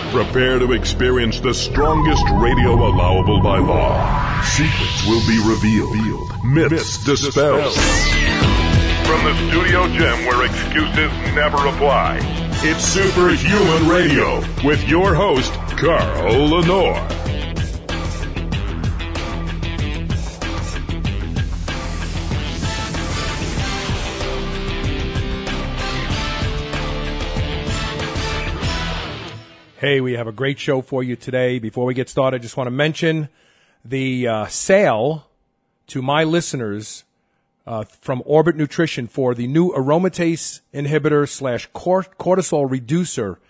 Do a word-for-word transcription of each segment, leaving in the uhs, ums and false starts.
Prepare to experience the strongest radio allowable by law. Secrets will be revealed. Myths dispelled. From the studio gym where excuses never apply, it's Superhuman Radio with your host, Carl Lenore. Hey, we have a great show for you today. Before we get started, I just want to mention the uh, sale to my listeners uh, from Orbit Nutrition for the new aromatase inhibitor slash cortisol reducer,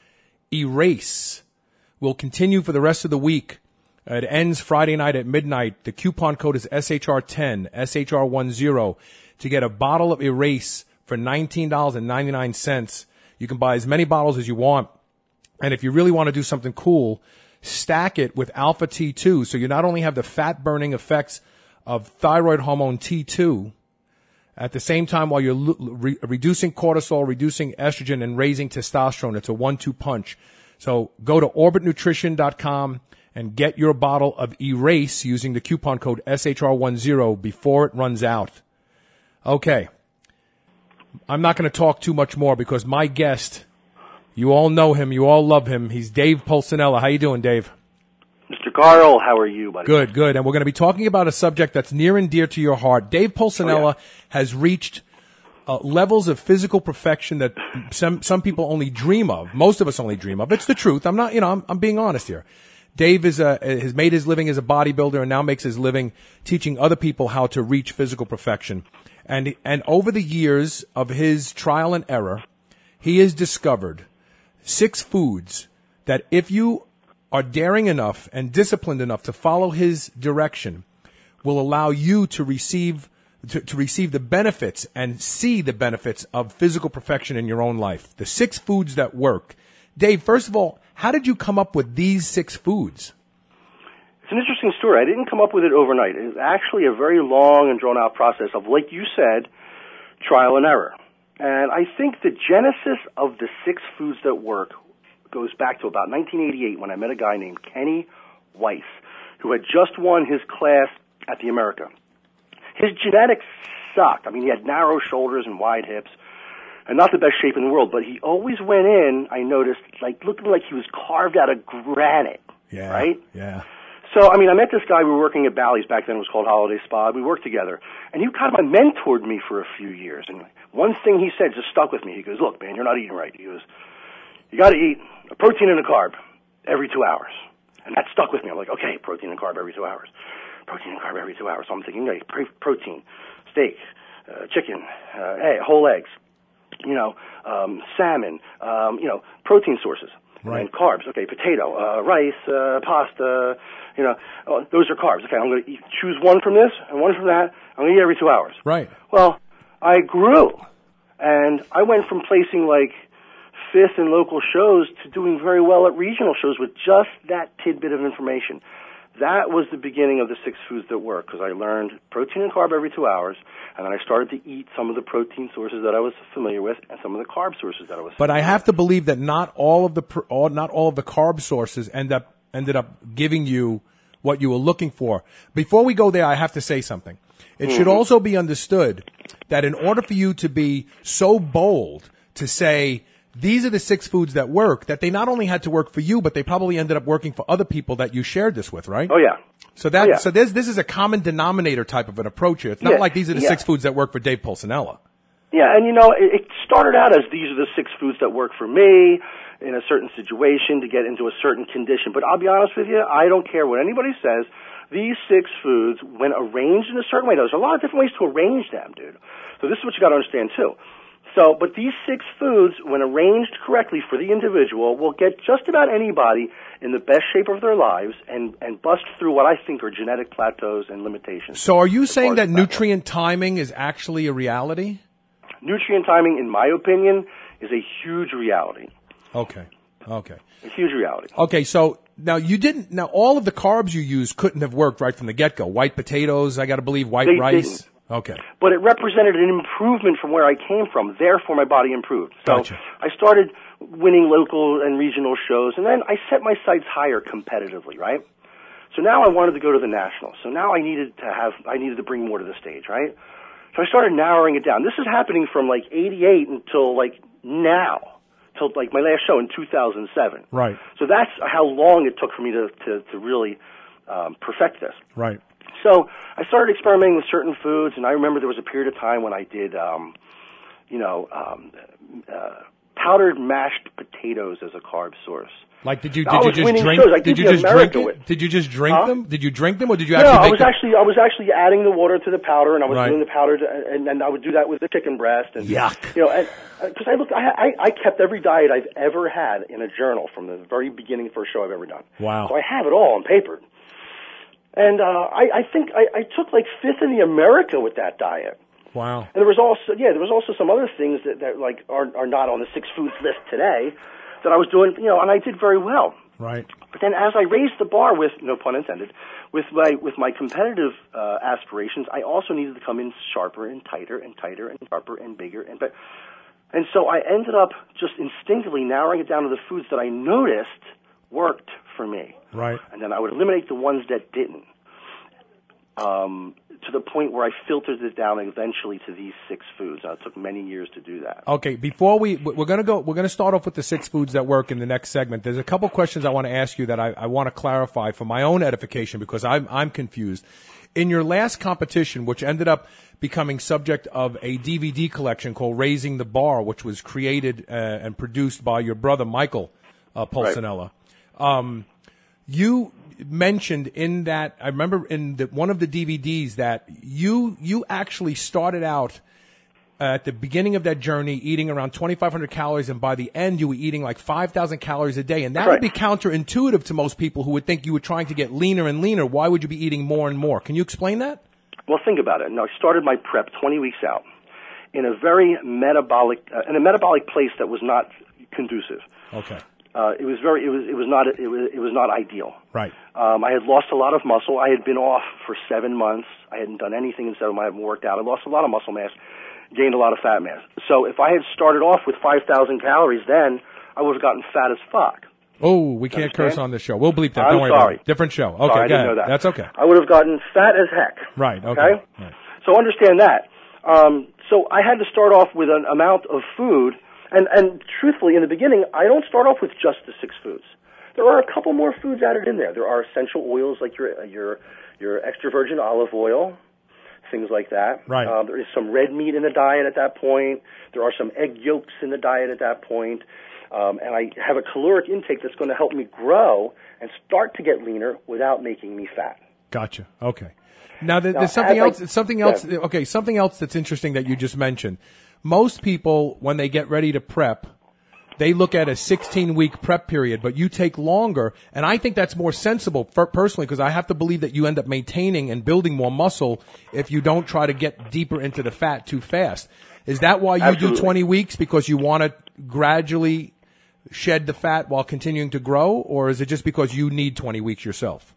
Erase, will continue for the rest of the week. It ends Friday night at midnight. The coupon code is S H R ten, S H R ten, to get a bottle of Erase for nineteen dollars and ninety-nine cents. You can buy as many bottles as you want. And if you really want to do something cool, stack it with alpha T two. So you not only have the fat-burning effects of thyroid hormone T two, at the same time while you're re- reducing cortisol, reducing estrogen, and raising testosterone. It's a one two punch. So go to orbit nutrition dot com and get your bottle of Erase using the coupon code S H R ten before it runs out. Okay. I'm not going to talk too much more because my guest... You all know him. You all love him. He's Dave Pulcinella. How you doing, Dave? Mister Carl, how are you, buddy? Good, good. And we're going to be talking about a subject that's near and dear to your heart. Dave Pulcinella oh, yeah. has reached uh, levels of physical perfection that some some people only dream of. Most of us only dream of. It's the truth. I'm not, you know, I'm, I'm being honest here. Dave is a, has made his living as a bodybuilder and now makes his living teaching other people how to reach physical perfection. And and over the years of his trial and error, he has discovered six foods that if you are daring enough and disciplined enough to follow his direction will allow you to receive to, to receive the benefits and see the benefits of physical perfection in your own life. The six foods that work. Dave, first of all, how did you come up with these six foods? It's an interesting story. I didn't come up with it overnight. It was actually a very long and drawn-out process of, like you said, trial and error. And I think the genesis of the six foods that work goes back to about nineteen eighty-eight when I met a guy named Kenny Weiss, who had just won his class at the America. His genetics sucked. I mean, he had narrow shoulders and wide hips and not the best shape in the world, but he always went in, I noticed, like looking like he was carved out of granite, yeah, right? Yeah. So, I mean, I met this guy. We were working at Bally's back then. It was called Holiday Spa. We worked together. And he kind of mentored me for a few years. And one thing he said just stuck with me. He goes, look, man, you're not eating right. He goes, you got to eat a protein and a carb every two hours. And that stuck with me. I'm like, okay, protein and carb every two hours. Protein and carb every two hours. So I'm thinking, okay, protein, steak, uh, chicken, uh, hey, whole eggs, you know, um, salmon, um, you know, protein sources. Right. And carbs, okay, potato, uh, rice, uh, pasta, you know, oh, those are carbs. Okay, I'm going to choose one from this and one from that. I'm going to eat every two hours. Right. Well, I grew, and I went from placing like fifth in local shows to doing very well at regional shows with just that tidbit of information. That was the beginning of the six foods that work, because I learned protein and carb every two hours, and then I started to eat some of the protein sources that I was familiar with and some of the carb sources that I was familiar with. But I have to believe that not all of the all, not all of the carb sources end up ended up giving you what you were looking for. Before we go there, I have to say something. It mm-hmm. should also be understood that in order for you to be so bold to say, these are the six foods that work, that they not only had to work for you, but they probably ended up working for other people that you shared this with, right? Oh, yeah. So that, oh, yeah. so this, this is a common denominator type of an approach here. It's not yeah. like these are the yeah. six foods that work for Dave Pulcinella. Yeah, and you know, it, it started out as these are the six foods that work for me in a certain situation to get into a certain condition. But I'll be honest with you, I don't care what anybody says. These six foods, when arranged in a certain way, there's a lot of different ways to arrange them, dude. So this is what you got to understand, too. So, but these six foods, when arranged correctly for the individual, will get just about anybody in the best shape of their lives and, and bust through what I think are genetic plateaus and limitations. So are you saying that nutrient timing is actually a reality? Nutrient timing, in my opinion, is a huge reality. Okay. Okay. A huge reality. Okay, so now you didn't, now all of the carbs you used couldn't have worked right from the get-go. White potatoes, I got to believe, white they rice. Didn't. Okay. But it represented an improvement from where I came from. Therefore, my body improved. So Gotcha. I started winning local and regional shows, and then I set my sights higher competitively, right? So now I wanted to go to the nationals. So now I needed to have, I needed to bring more to the stage, right? So I started narrowing it down. This is happening from like eighty-eight until like now, till like my last show in two thousand seven. Right. So that's how long it took for me to, to, to really um, perfect this. Right. So I started experimenting with certain foods, and I remember there was a period of time when I did, um, you know, um, uh, powdered mashed potatoes as a carb source. Like, did you I did you was just winning drink? shows. I Did did you the just America drink with- it? Did you just drink Huh? them? Did you drink them, or did you No, actually? I make was them? actually I was actually adding the water to the powder, and I was Right. doing the powder, to, and, and I would do that with the chicken breast. And Yuck. You know, because I looked, I, I I kept every diet I've ever had in a journal from the very beginning, first show I've ever done. Wow. So I have it all on paper. And uh, I, I think I, I took like fifth in the America with that diet. Wow. And there was also, yeah, there was also some other things that, that like are are not on the six foods list today that I was doing, you know, and I did very well. Right. But then as I raised the bar with, no pun intended, with my with my competitive uh, aspirations, I also needed to come in sharper and tighter and tighter and sharper and bigger and better. And so I ended up just instinctively narrowing it down to the foods that I noticed worked for me. Right. And then I would eliminate the ones that didn't. Um, to the point where I filtered it down eventually to these six foods. Uh, it took many years to do that. Okay, before we we're gonna go, we're gonna start off with the six foods that work in the next segment. There's a couple questions I want to ask you that I, I want to clarify for my own edification because I'm I'm confused. In your last competition, which ended up becoming subject of a D V D collection called Raising the Bar, which was created uh, and produced by your brother Michael uh, Pulcinella, right. um, you mentioned in that, I remember in the, one of the D V Ds that you you actually started out uh, at the beginning of that journey eating around twenty-five hundred calories, and by the end you were eating like five thousand calories a day, and that right. would be counterintuitive to most people who would think you were trying to get leaner and leaner. Why would you be eating more and more? Can you explain that? Well, think about it. Now, I started my prep twenty weeks out in a very metabolic, uh, in a metabolic place that was not conducive. Okay. Uh, it was very, it was, it was not, it was, it was not ideal. Right. Um, I had lost a lot of muscle. I had been off for seven months. I hadn't done anything instead of I hadn't worked out. I lost a lot of muscle mass, gained a lot of fat mass. So if I had started off with five thousand calories, then I would have gotten fat as fuck. Oh, we can't Understand? curse on this show. We'll bleep that. I'm Don't worry sorry. about it. Different show. Okay, sorry, I go didn't ahead. know that. That's okay. I would have gotten fat as heck. Right. Okay. Okay? Right. So understand that. Um, so I had to start off with an amount of food, and, and truthfully, in the beginning, I don't start off with just the six foods. There are a couple more foods added in there. There are essential oils like your your your extra virgin olive oil, things like that. Right. Um, there is some red meat in the diet at that point. There are some egg yolks in the diet at that point. Um, and I have a caloric intake that's going to help me grow and start to get leaner without making me fat. Gotcha. Okay. Now, there, Now, there's something as I- else. Something else. Yeah. Okay, something else that's interesting that you just mentioned. Most people, when they get ready to prep, they look at a sixteen-week prep period, but you take longer, and I think that's more sensible for, personally because I have to believe that you end up maintaining and building more muscle if you don't try to get deeper into the fat too fast. Is that why you Absolutely. do twenty weeks because you want to gradually shed the fat while continuing to grow, or is it just because you need twenty weeks yourself?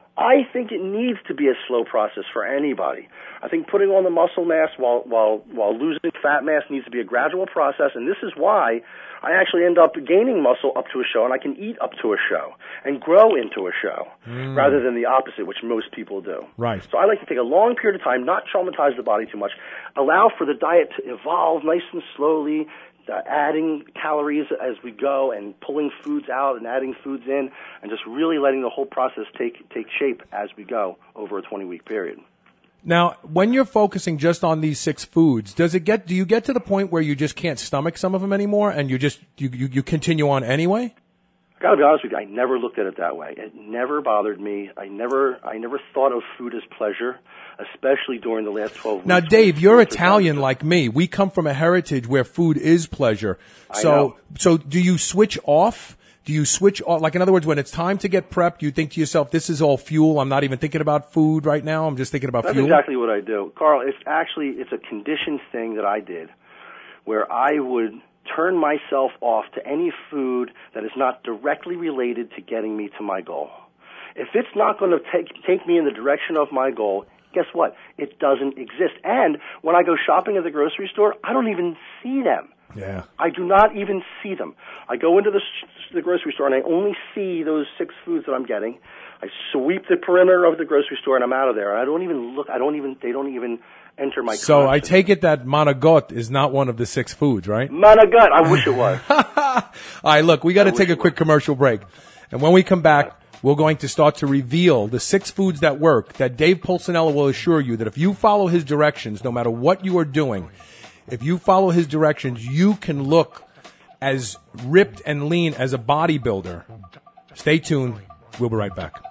I think it needs to be a slow process for anybody. I think putting on the muscle mass while while while losing fat mass needs to be a gradual process, and this is why I actually end up gaining muscle up to a show, and I can eat up to a show and grow into a show, mm. rather than the opposite, which most people do. Right. So I like to take a long period of time, not traumatize the body too much, allow for the diet to evolve nice and slowly, Uh, adding calories as we go and pulling foods out and adding foods in and just really letting the whole process take take shape as we go over a twenty-week period. Now, when you're focusing just on these six foods, does it get do you get to the point where you just can't stomach some of them anymore and you just you you, you continue on anyway? I gotta be honest with you, I never looked at it that way. It never bothered me. I never I never thought of food as pleasure, especially during the last twelve weeks. Now, Dave, you're Italian like me. We come from a heritage where food is pleasure. I So, know. so do you switch off? Do you switch off? Like, in other words, when it's time to get prepped, you think to yourself, this is all fuel. I'm not even thinking about food right now. I'm just thinking about That's fuel. exactly what I do. Carl, it's actually, it's a conditioned thing that I did where I would turn myself off to any food that is not directly related to getting me to my goal. If it's not going to take take me in the direction of my goal, guess what? It doesn't exist. And when I go shopping at the grocery store, I don't even see them. Yeah. I do not even see them. I go into the, the grocery store and I only see those six foods that I'm getting. I sweep the perimeter of the grocery store and I'm out of there. I don't even look. I don't even. They don't even enter my. So I conscience. take it that managot is not one of the six foods, right? Managot. I wish it was. All right, look, we got to take a quick commercial break, and when we come back, we're going to start to reveal the six foods that work. That Dave Pulcinella will assure you that if you follow his directions, no matter what you are doing, if you follow his directions, you can look as ripped and lean as a bodybuilder. Stay tuned. We'll be right back.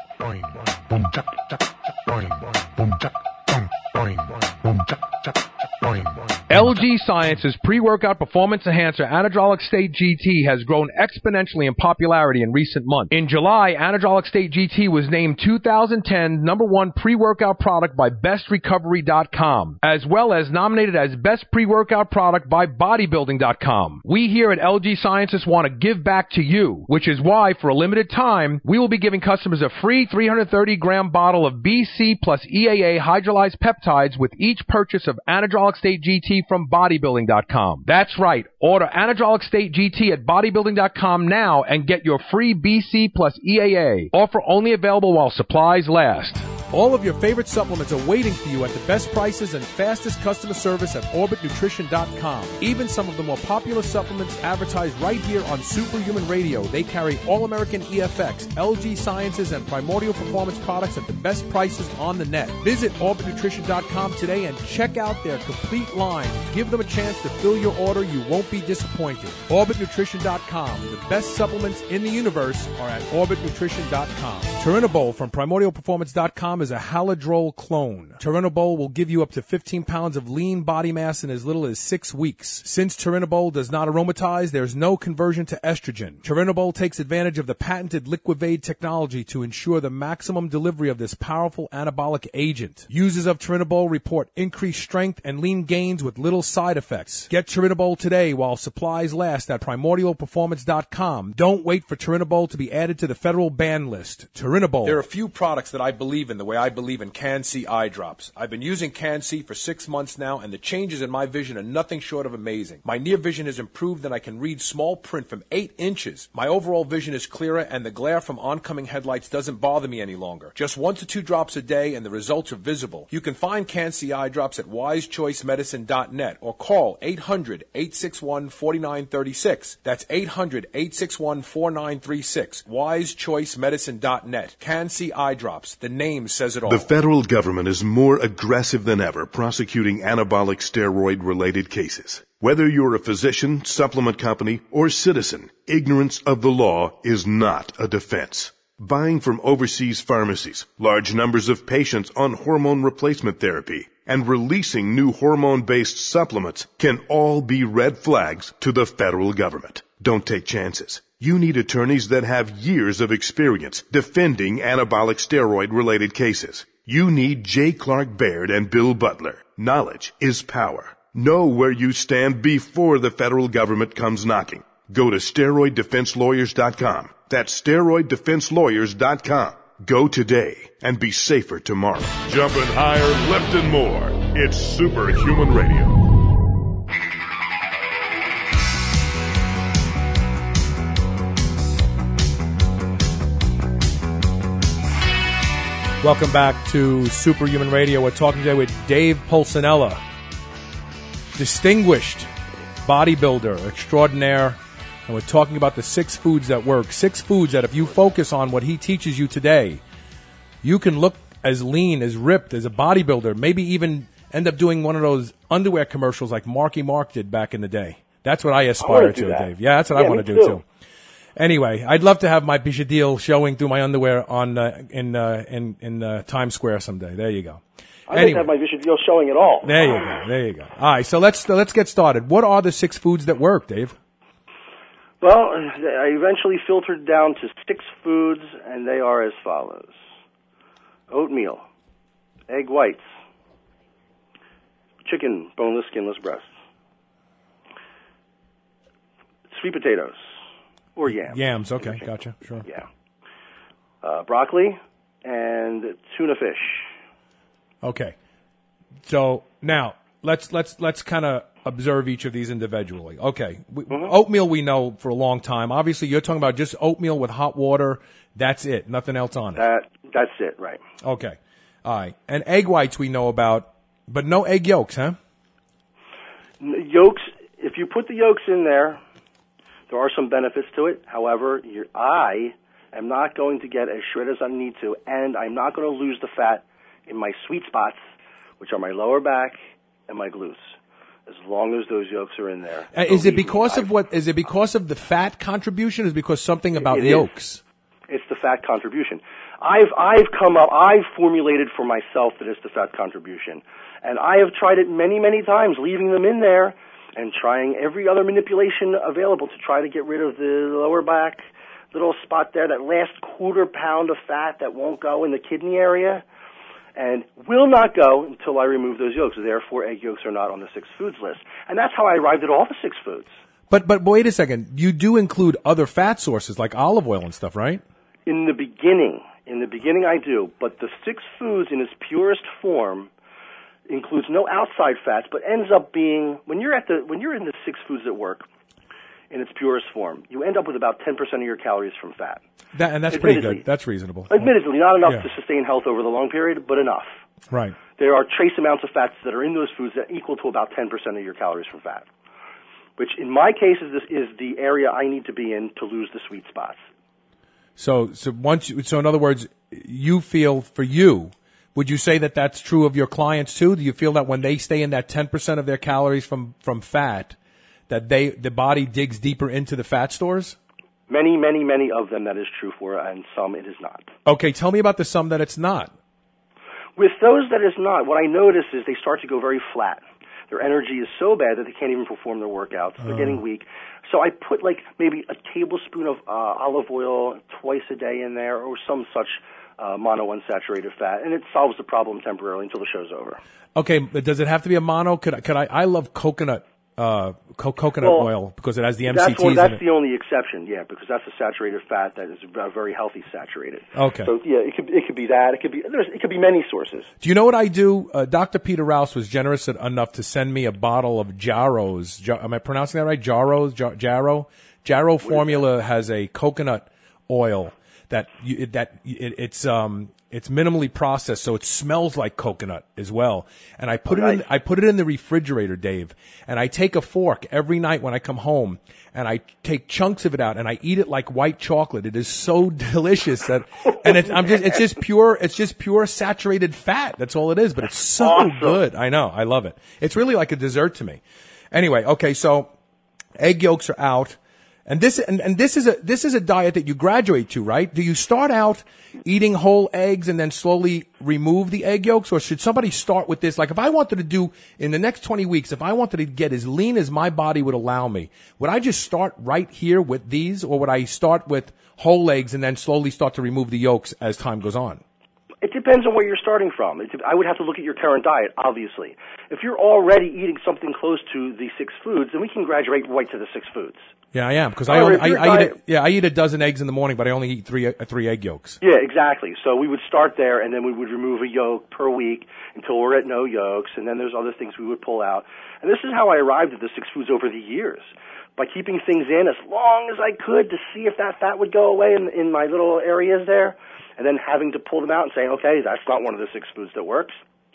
L G Science's pre-workout performance enhancer Anadrolic State G T has grown exponentially in popularity in recent months. In July, Anadrolic State G T was named two thousand ten number one pre-workout product by best recovery dot com, as well as nominated as best pre-workout product by bodybuilding dot com. We here at L G Sciences want to give back to you, which is why, for a limited time, we will be giving customers a free three hundred thirty gram bottle of B C plus E A A hydrolyzed peptides with each purchase of Anadrolic State G T from bodybuilding dot com. That's right. Order Anadrolic State G T at bodybuilding dot com now and get your free B C plus E A A. Offer only available while supplies last. All of your favorite supplements are waiting for you at the best prices and fastest customer service at orbit nutrition dot com. Even some of the more popular supplements advertised right here on Superhuman Radio. They carry All-American E F X, L G Sciences, and Primordial Performance products at the best prices on the net. Visit orbit nutrition dot com today and check out their complete line. Give them a chance to fill your order. You won't be disappointed. orbit nutrition dot com. The best supplements in the universe are at orbit nutrition dot com. Turinabol from Primordial Performance dot com is a Haladrol clone. Turinabol will give you up to fifteen pounds of lean body mass in as little as six weeks. Since Turinabol does not aromatize, there's no conversion to estrogen. Turinabol takes advantage of the patented Liquivade technology to ensure the maximum delivery of this powerful anabolic agent. Users of Turinabol report increased strength and lean gains with little side effects. Get Turinabol today while supplies last at primordial performance dot com. Don't wait for Turinabol to be added to the federal ban list. Turinabol. There are a few products that I believe in the way I believe in Can-C eye drops. I've been using Can-C for six months now, and the changes in my vision are nothing short of amazing. My near vision has improved, and I can read small print from eight inches. My overall vision is clearer, and the glare from oncoming headlights doesn't bother me any longer. Just one to two drops a day, and the results are visible. You can find Can-C eye drops at wise choice medicine dot net or call eight hundred, eight six one, four nine three six. That's eight hundred, eight six one, four nine three six. wise choice medicine dot net. Can-C eye drops. The name says it all. The federal government is more aggressive than ever prosecuting anabolic steroid-related cases. Whether you're a physician, supplement company, or citizen, ignorance of the law is not a defense. Buying from overseas pharmacies, large numbers of patients on hormone replacement therapy, and releasing new hormone-based supplements can all be red flags to the federal government. Don't take chances. You need attorneys that have years of experience defending anabolic steroid-related cases. You need J. Clark Baird and Bill Butler. Knowledge is power. Know where you stand before the federal government comes knocking. Go to steroid defense lawyers dot com. That's steroid defense lawyers dot com. Go today and be safer tomorrow. Jumping higher, lifting more. It's Superhuman Radio. Welcome back to Superhuman Radio. We're talking today with Dave Pulcinella, distinguished bodybuilder extraordinaire, and we're talking about the six foods that work. Six foods that if you focus on what he teaches you today, you can look as lean, as ripped, as a bodybuilder, maybe even end up doing one of those underwear commercials like Marky Mark did back in the day. That's what I aspire I to, that. Dave. Yeah, that's what yeah, I want to do, too. too. Anyway, I'd love to have my Bichadil showing through my underwear on uh, in uh, in in uh, Times Square someday. There you go. I anyway, don't have my Vision Deal showing at all. There you go. There you go. All right, so let's let's get started. What are the six foods that work, Dave? Well, I eventually filtered down to six foods, and they are as follows: oatmeal, egg whites, chicken, boneless, skinless breasts, sweet potatoes, or yams. Yams, okay, gotcha, sure. Yeah. Uh, broccoli and tuna fish. Okay. So now, let's let's let's kind of observe each of these individually. Okay, we, Mm-hmm. oatmeal we know for a long time. Obviously, you're talking about just oatmeal with hot water. That's it. Nothing else on it. That that's it, right? Okay, all right. And egg whites we know about, but no egg yolks, huh? N- Yolks. If you put the yolks in there, there are some benefits to it. However, your, I am not going to get as shredded as I need to, and I'm not going to lose the fat in my sweet spots, which are my lower back and my glutes. As long as those yolks are in there. Uh, is it Believe me, because of I've- what? Is it because of the fat contribution? Is it because something about It is. yolks? It's the fat contribution. I've I've come up. I've formulated for myself that it's the fat contribution, and I have tried it many many times, leaving them in there and trying every other manipulation available to try to get rid of the lower back little spot there, that last quarter pound of fat that won't go in the kidney area, and will not go until I remove those yolks. Therefore, egg yolks are not on the six foods list, and that's how I arrived at all the six foods. But but wait a second. You do include other fat sources like olive oil and stuff, right? In the beginning, in the beginning I do, but the six foods in its purest form includes no outside fats, but ends up being, when you're at the, when you're in the six foods that work in its purest form, you end up with about ten percent of your calories from fat. That, and that's pretty Admittedly. good. That's reasonable. Admittedly, not enough Yeah. to sustain health over the long period, but enough. Right. There are trace amounts of fats that are in those foods that equal to about ten percent of your calories from fat, which in my case is, this, is the area I need to be in to lose the sweet spots. So so once you, so in other words, you feel for you. Would you say that that's true of your clients too? Do you feel that when they stay in that ten percent of their calories from, from fat, that they the body digs deeper into the fat stores? Many, many, many of them that is true for, and some it is not. Okay, tell me about the some that it's not. With those that is not, what I notice is they start to go very flat. Their energy is so bad that they can't even perform their workouts. They're Oh. getting weak. So I put like maybe a tablespoon of uh, olive oil twice a day in there, or some such uh, monounsaturated fat, and it solves the problem temporarily until the show's over. Okay, but does it have to be a mono? Could I, could I, I love coconut, uh, co- coconut Well, oil because it has the M C Ts That's, one, in that's it. the only exception, yeah, because that's a saturated fat that is uh, very healthy saturated. Okay. So yeah, it could it could be that. It could be there's it could be many sources. Do you know what I do? Uh, Doctor Peter Rouse was generous enough to send me a bottle of Jarro's. Jar- am I pronouncing that right? Jarro's? Jar- Jarro? Jarro formula has a coconut oil that you, it, that it, it's um it's minimally processed, so it smells like coconut as well. And I put it in I put it in the refrigerator, Dave, and I take a fork every night when I come home, and I take chunks of it out and I eat it like white chocolate. It is so delicious that, and it's I'm just it's just pure it's just pure saturated fat. That's all it is, but it's so Awesome. good. I know, I love it. It's really like a dessert to me. Anyway, okay, so egg yolks are out. And this and, and this is a this is a diet that you graduate to, right? Do you start out eating whole eggs and then slowly remove the egg yolks, or should somebody start with this? Like, if I wanted to do in the next twenty weeks, if I wanted to get as lean as my body would allow me, would I just start right here with these, or would I start with whole eggs and then slowly start to remove the yolks as time goes on? It depends on where you're starting from. It, I would have to look at your current diet, obviously. If you're already eating something close to the six foods, then we can graduate right to the six foods. Yeah, I am because I However, only if I, your I eat diet- a, yeah I eat a dozen eggs in the morning, but I only eat three uh, three egg yolks. Yeah, exactly. So we would start there, and then we would remove a yolk per week until we're at no yolks, and then there's other things we would pull out. And this is how I arrived at the six foods over the years, by keeping things in as long as I could to see if that fat would go away in, in my little areas there, and then having to pull them out and saying, okay, that's not one of the six foods that works.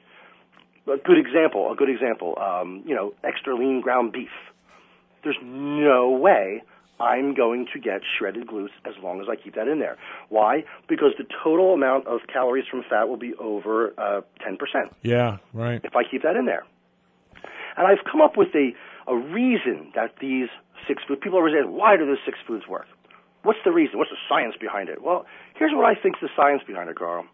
A good example, a good example, um, you know, extra lean ground beef. There's no way I'm going to get shredded glutes as long as I keep that in there. Why? Because the total amount of calories from fat will be over uh, ten percent. Yeah, right. If I keep that in there. And I've come up with a, a reason that these six foods, people always say, why do those six foods work? What's the reason? What's the science behind it? Well, here's what I think is the science behind it, Carl.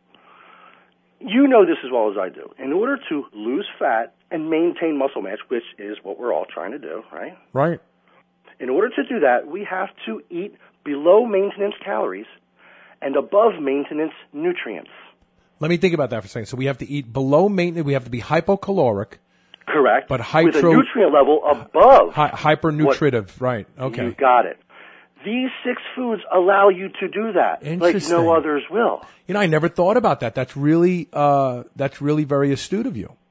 You know this as well as I do. In order to lose fat and maintain muscle mass, which is what we're all trying to do, right? Right. In order to do that, we have to eat below maintenance calories and above maintenance nutrients. Let me think about that for a second. So we have to eat below maintenance. We have to be hypocaloric. Correct. But with a hydro- nutrient level above. Hy- hypernutritive. Right. Okay. You got it. These six foods allow you to do that, like Interesting. no others will. You know, I never thought about that. That's really, uh, that's really very astute of you.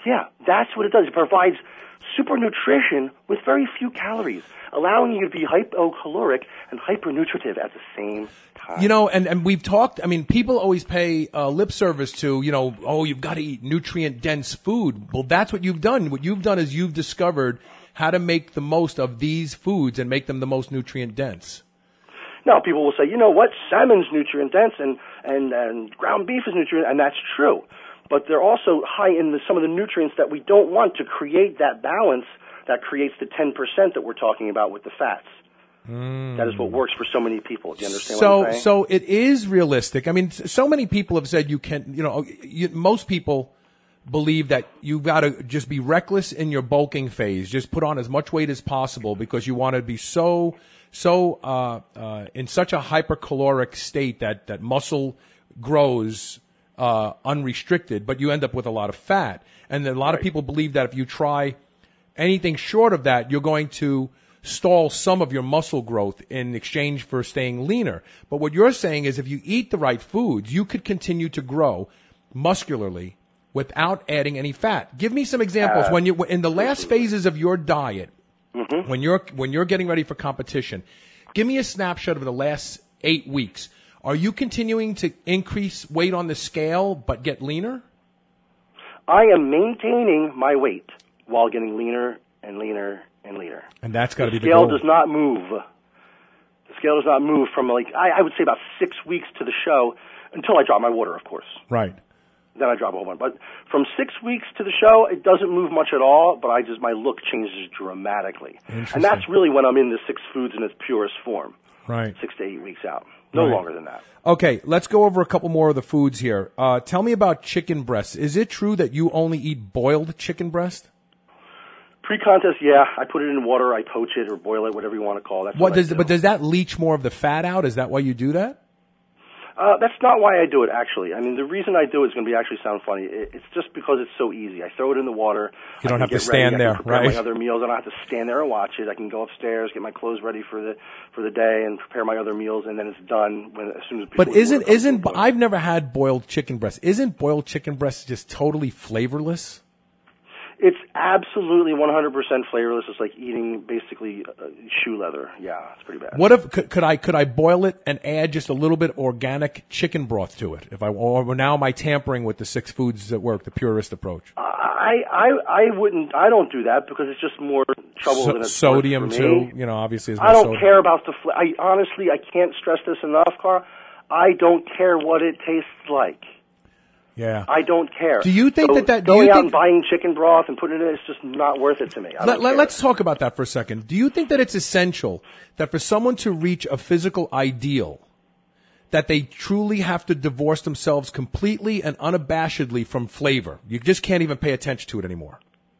Yeah, that's what it does. It provides super nutrition with very few calories, allowing you to be hypocaloric and hypernutritive at the same time. You know, and, and we've talked, I mean, people always pay uh, lip service to, you know, oh, you've got to eat nutrient-dense food. Well, that's what you've done. What you've done is you've discovered how to make the most of these foods and make them the most nutrient-dense. Now, people will say, you know what, salmon's nutrient-dense and, and, and ground beef is nutrient, and that's true. But they're also high in the, some of the nutrients that we don't want to create that balance that creates the ten percent that we're talking about with the fats. Mm. That is what works for so many people. Do you understand so, what I'm saying? So it is realistic. I mean, so many people have said you can, you know, you, most people believe that you've got to just be reckless in your bulking phase. Just put on as much weight as possible because you want to be so, so, uh, uh, in such a hypercaloric state that, that muscle grows Uh, unrestricted, but you end up with a lot of fat. And then a lot right. of people believe that if you try anything short of that, you're going to stall some of your muscle growth in exchange for staying leaner. But what you're saying is if you eat the right foods, you could continue to grow muscularly without adding any fat. Give me some examples. Uh, when you in the last phases of your diet, mm-hmm. when you're when you're getting ready for competition, give me a snapshot of the last eight weeks. Are you continuing to increase weight on the scale but get leaner? I am maintaining my weight while getting leaner and leaner and leaner. And that's got to be the goal. The scale does not move. The scale does not move from, like, I, I would say about six weeks to the show until I drop my water, of course. Right. Then I drop a whole bunch. But from six weeks to the show, it doesn't move much at all, but I just my look changes dramatically. And that's really when I'm in the six foods in its purest form. Right. Six to eight weeks out. No right. longer than that. Okay, let's go over a couple more of the foods here. Uh, tell me about chicken breasts. Is it true that you only eat boiled chicken breast? Pre-contest, yeah. I put it in water, I poach it or boil it, whatever you want to call it. That's what, what does, I do. But does that leach more of the fat out? Is that why you do that? Uh, that's not why I do it, actually. I mean, the reason I do it is going to be actually sound funny. It, it's just because it's so easy. I throw it in the water. You don't have to ready. stand there, I can prepare right? my other meals. I don't have to stand there and watch it. I can go upstairs, get my clothes ready for the for the day, and prepare my other meals, and then it's done when as soon as. But isn't isn't I've never had boiled chicken breast. Isn't boiled chicken breast just totally flavorless? It's absolutely one hundred percent flavorless. It's like eating basically uh, shoe leather. Yeah, it's pretty bad. What if could, could I could I boil it and add just a little bit organic chicken broth to it? If I or now am I tampering with the six foods that work, the purist approach? I I I wouldn't. I don't do that because it's just more trouble so, than it's sodium worth for me. too. You know, obviously. Is I don't sodium. care about the. Fl- I honestly I can't stress this enough, Carl. I don't care what it tastes like. Yeah. I don't care. Do you think so that that do going you out think, and buying chicken broth and putting it in, it's just not worth it to me. I let, don't let's talk about that for a second. Do you think that it's essential that for someone to reach a physical ideal, that they truly have to divorce themselves completely and unabashedly from flavor? You just can't even pay attention to it anymore.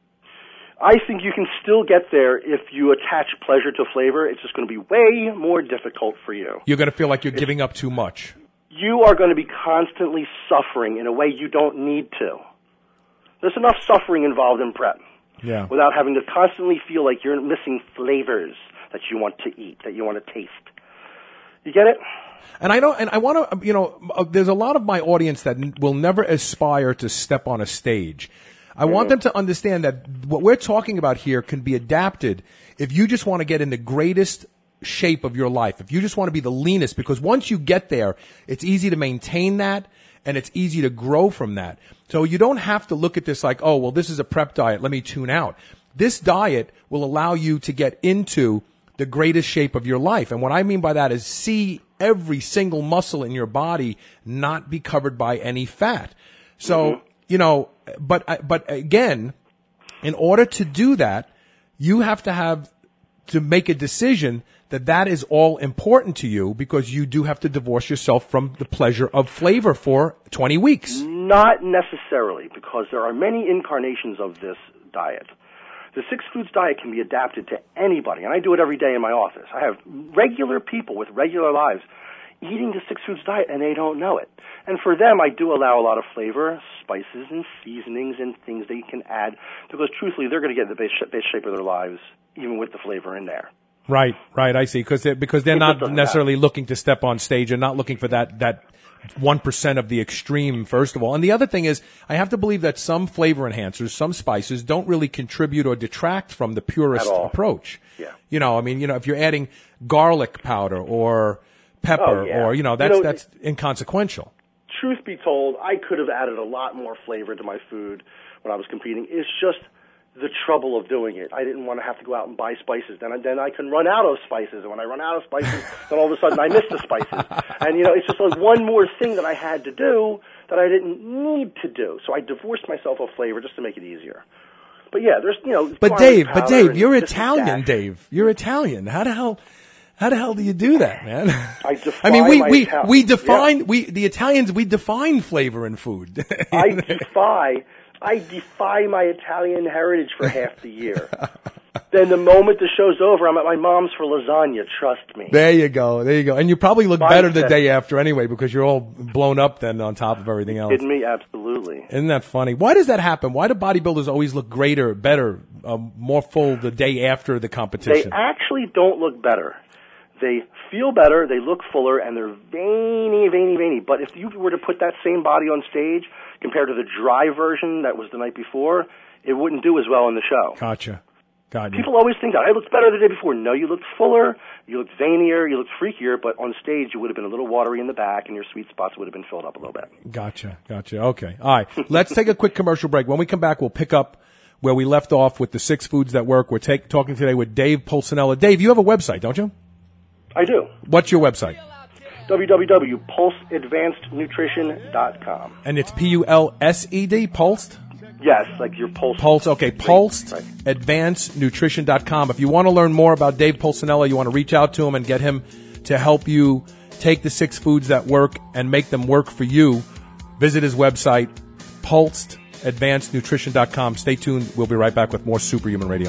I think you can still get there if you attach pleasure to flavor. It's just going to be way more difficult for you. You're going to feel like you're it's, giving up too much. You are going to be constantly suffering in a way you don't need to. There's enough suffering involved in prep yeah. without having to constantly feel like you're missing flavors that you want to eat, that you want to taste. You get it? And I don't, and I want to, you know, there's a lot of my audience that will never aspire to step on a stage. I mm-hmm. want them to understand that what we're talking about here can be adapted if you just want to get in the greatest shape of your life. If you just want to be the leanest, because once you get there, it's easy to maintain that and it's easy to grow from that. So you don't have to look at this like, oh, well, this is a prep diet. Let me tune out. This diet will allow you to get into the greatest shape of your life. And what I mean by that is see every single muscle in your body not be covered by any fat. So, mm-hmm. you know, but, but again, in order to do that, you have to have to make a decision that that is all important to you because you do have to divorce yourself from the pleasure of flavor for twenty weeks. Not necessarily, because there are many incarnations of this diet. The Six Foods diet can be adapted to anybody, and I do it every day in my office. I have regular people with regular lives eating the Six Foods diet, and they don't know it. And for them, I do allow a lot of flavor, spices, and seasonings and things they can add, because truthfully, they're going to get the best, best shape of their lives, even with the flavor in there. Right, right. I see. Because they're, because they're not necessarily matter. looking to step on stage and not looking for that, that one percent of the extreme, first of all. And the other thing is, I have to believe that some flavor enhancers, some spices, don't really contribute or detract from the purist approach. Yeah. You know, I mean, you know, if you're adding garlic powder or pepper oh, yeah. or, you know, that's, you know, that's inconsequential. Truth be told, I could have added a lot more flavor to my food when I was competing. It's just the trouble of doing it. I didn't want to have to go out and buy spices. Then, I, then I can run out of spices. And when I run out of spices, then all of a sudden I miss the spices. And, you know, it's just like one more thing that I had to do that I didn't need to do. So I divorced myself of flavor just to make it easier. But, yeah, there's, you know. But, Dave, but, Dave, you're Italian, Dave. You're Italian. How the hell... How the hell do you do that, man? I defy I mean, we, my we, Italian. we define, yeah. we, the Italians, we define flavor in food. I defy, I defy my Italian heritage for half the year. Then the moment the show's over, I'm at my mom's for lasagna, trust me. There you go, there you go. And you probably look Mindset. better the day after anyway because you're all blown up then on top of everything else. Kidding me? Absolutely. Isn't that funny? Why does that happen? Why do bodybuilders always look greater, better, um, more full the day after the competition? They actually don't look better. They feel better, they look fuller, and they're veiny, veiny, veiny. But if you were to put that same body on stage compared to the dry version that was the night before, it wouldn't do as well in the show. Gotcha. Got you. People always think that. I looked better the day before. No, you looked fuller, you looked veinier, you looked freakier, but on stage you would have been a little watery in the back, and your sweet spots would have been filled up a little bit. Gotcha. Gotcha. Okay. All right. Let's take a quick commercial break. When we come back, we'll pick up where we left off with the six foods that work. We're take, talking today with Dave Pulcinella. Dave, you have a website, don't you? I do. What's your website? w w w dot pulse advanced nutrition dot com. And it's P U L S E D, Pulsed? Yes, like your pulse. Pulse, okay, pulsed advanced nutrition dot com. If you want to learn more about Dave Pulcinella, you want to reach out to him and get him to help you take the six foods that work and make them work for you, visit his website, pulsed advanced nutrition dot com. Stay tuned. We'll be right back with more Superhuman Radio.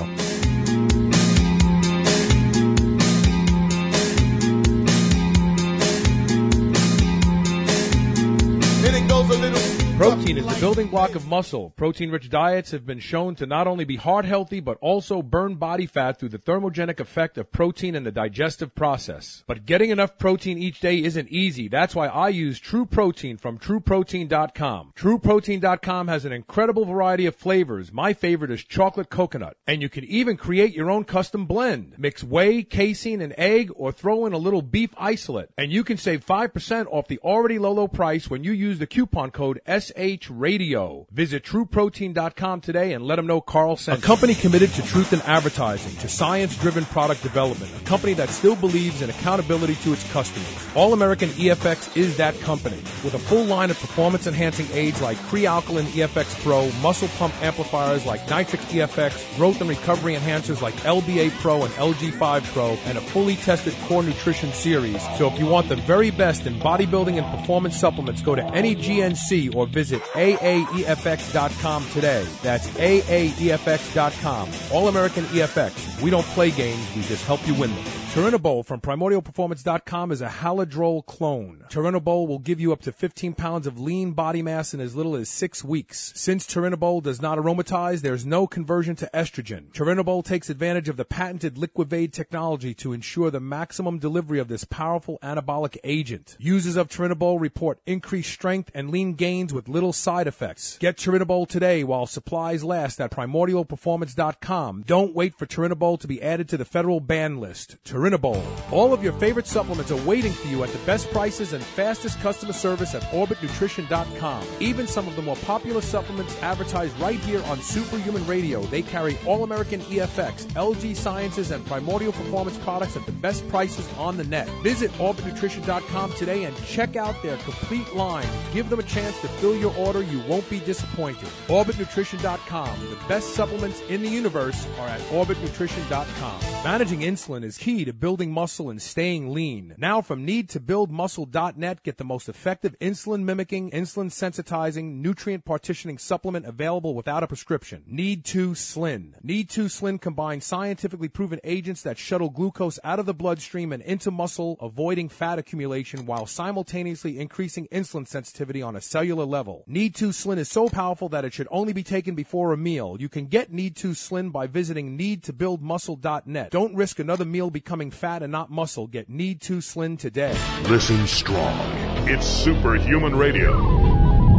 Protein is the building block of muscle. Protein-rich diets have been shown to not only be heart healthy, but also burn body fat through the thermogenic effect of protein in the digestive process. But getting enough protein each day isn't easy. That's why I use True Protein from true protein dot com. true protein dot com has an incredible variety of flavors. My favorite is chocolate coconut. And you can even create your own custom blend. Mix whey, casein, and egg, or throw in a little beef isolate. And you can save five percent off the already low, low price when you use the coupon code S H Radio. Visit true protein dot com today and let them know Carl sent you. A company committed to truth in advertising, to science-driven product development, a company that still believes in accountability to its customers. All American E F X is that company. With a full line of performance-enhancing aids like Pre-Alkaline E F X Pro, muscle pump amplifiers like Nitrix E F X, growth and recovery enhancers like L B A Pro and L G five Pro, and a fully tested core nutrition series. So if you want the very best in bodybuilding and performance supplements, go to any G N C or visit A A E F X dot com today. That's A A E F X dot com. All American E F X. We don't play games, we just help you win them. Turinabol from primordial performance dot com is a Haladrol clone. Turinabol will give you up to fifteen pounds of lean body mass in as little as six weeks. Since Turinabol does not aromatize, there's no conversion to estrogen. Turinabol takes advantage of the patented Liquivade technology to ensure the maximum delivery of this powerful anabolic agent. Users of Turinabol report increased strength and lean gains with little side effects. Get Turinabol today while supplies last at primordial performance dot com. Don't wait for Turinabol to be added to the federal ban list. Turinabol. All of your favorite supplements are waiting for you at the best prices and fastest customer service at orbit nutrition dot com. Even some of the more popular supplements advertised right here on Superhuman Radio. They carry All-American E F X, L G Sciences, and Primordial Performance products at the best prices on the net. Visit orbit nutrition dot com today and check out their complete line. Give them a chance to fill your order. You won't be disappointed. orbit nutrition dot com. The best supplements in the universe are at orbit nutrition dot com. Managing insulin is key to building muscle and staying lean. Now from need to build muscle dot net, get the most effective insulin-mimicking, insulin-sensitizing, nutrient-partitioning supplement available without a prescription. Need to Slin. Need to Slin combines scientifically proven agents that shuttle glucose out of the bloodstream and into muscle, avoiding fat accumulation while simultaneously increasing insulin sensitivity on a cellular level. Need to Slin is so powerful that it should only be taken before a meal. You can get Need to Slin by visiting need to build muscle dot net. Don't risk another meal becoming fat and not muscle. Get Need to Slin today. Listen strong. It's Superhuman Radio.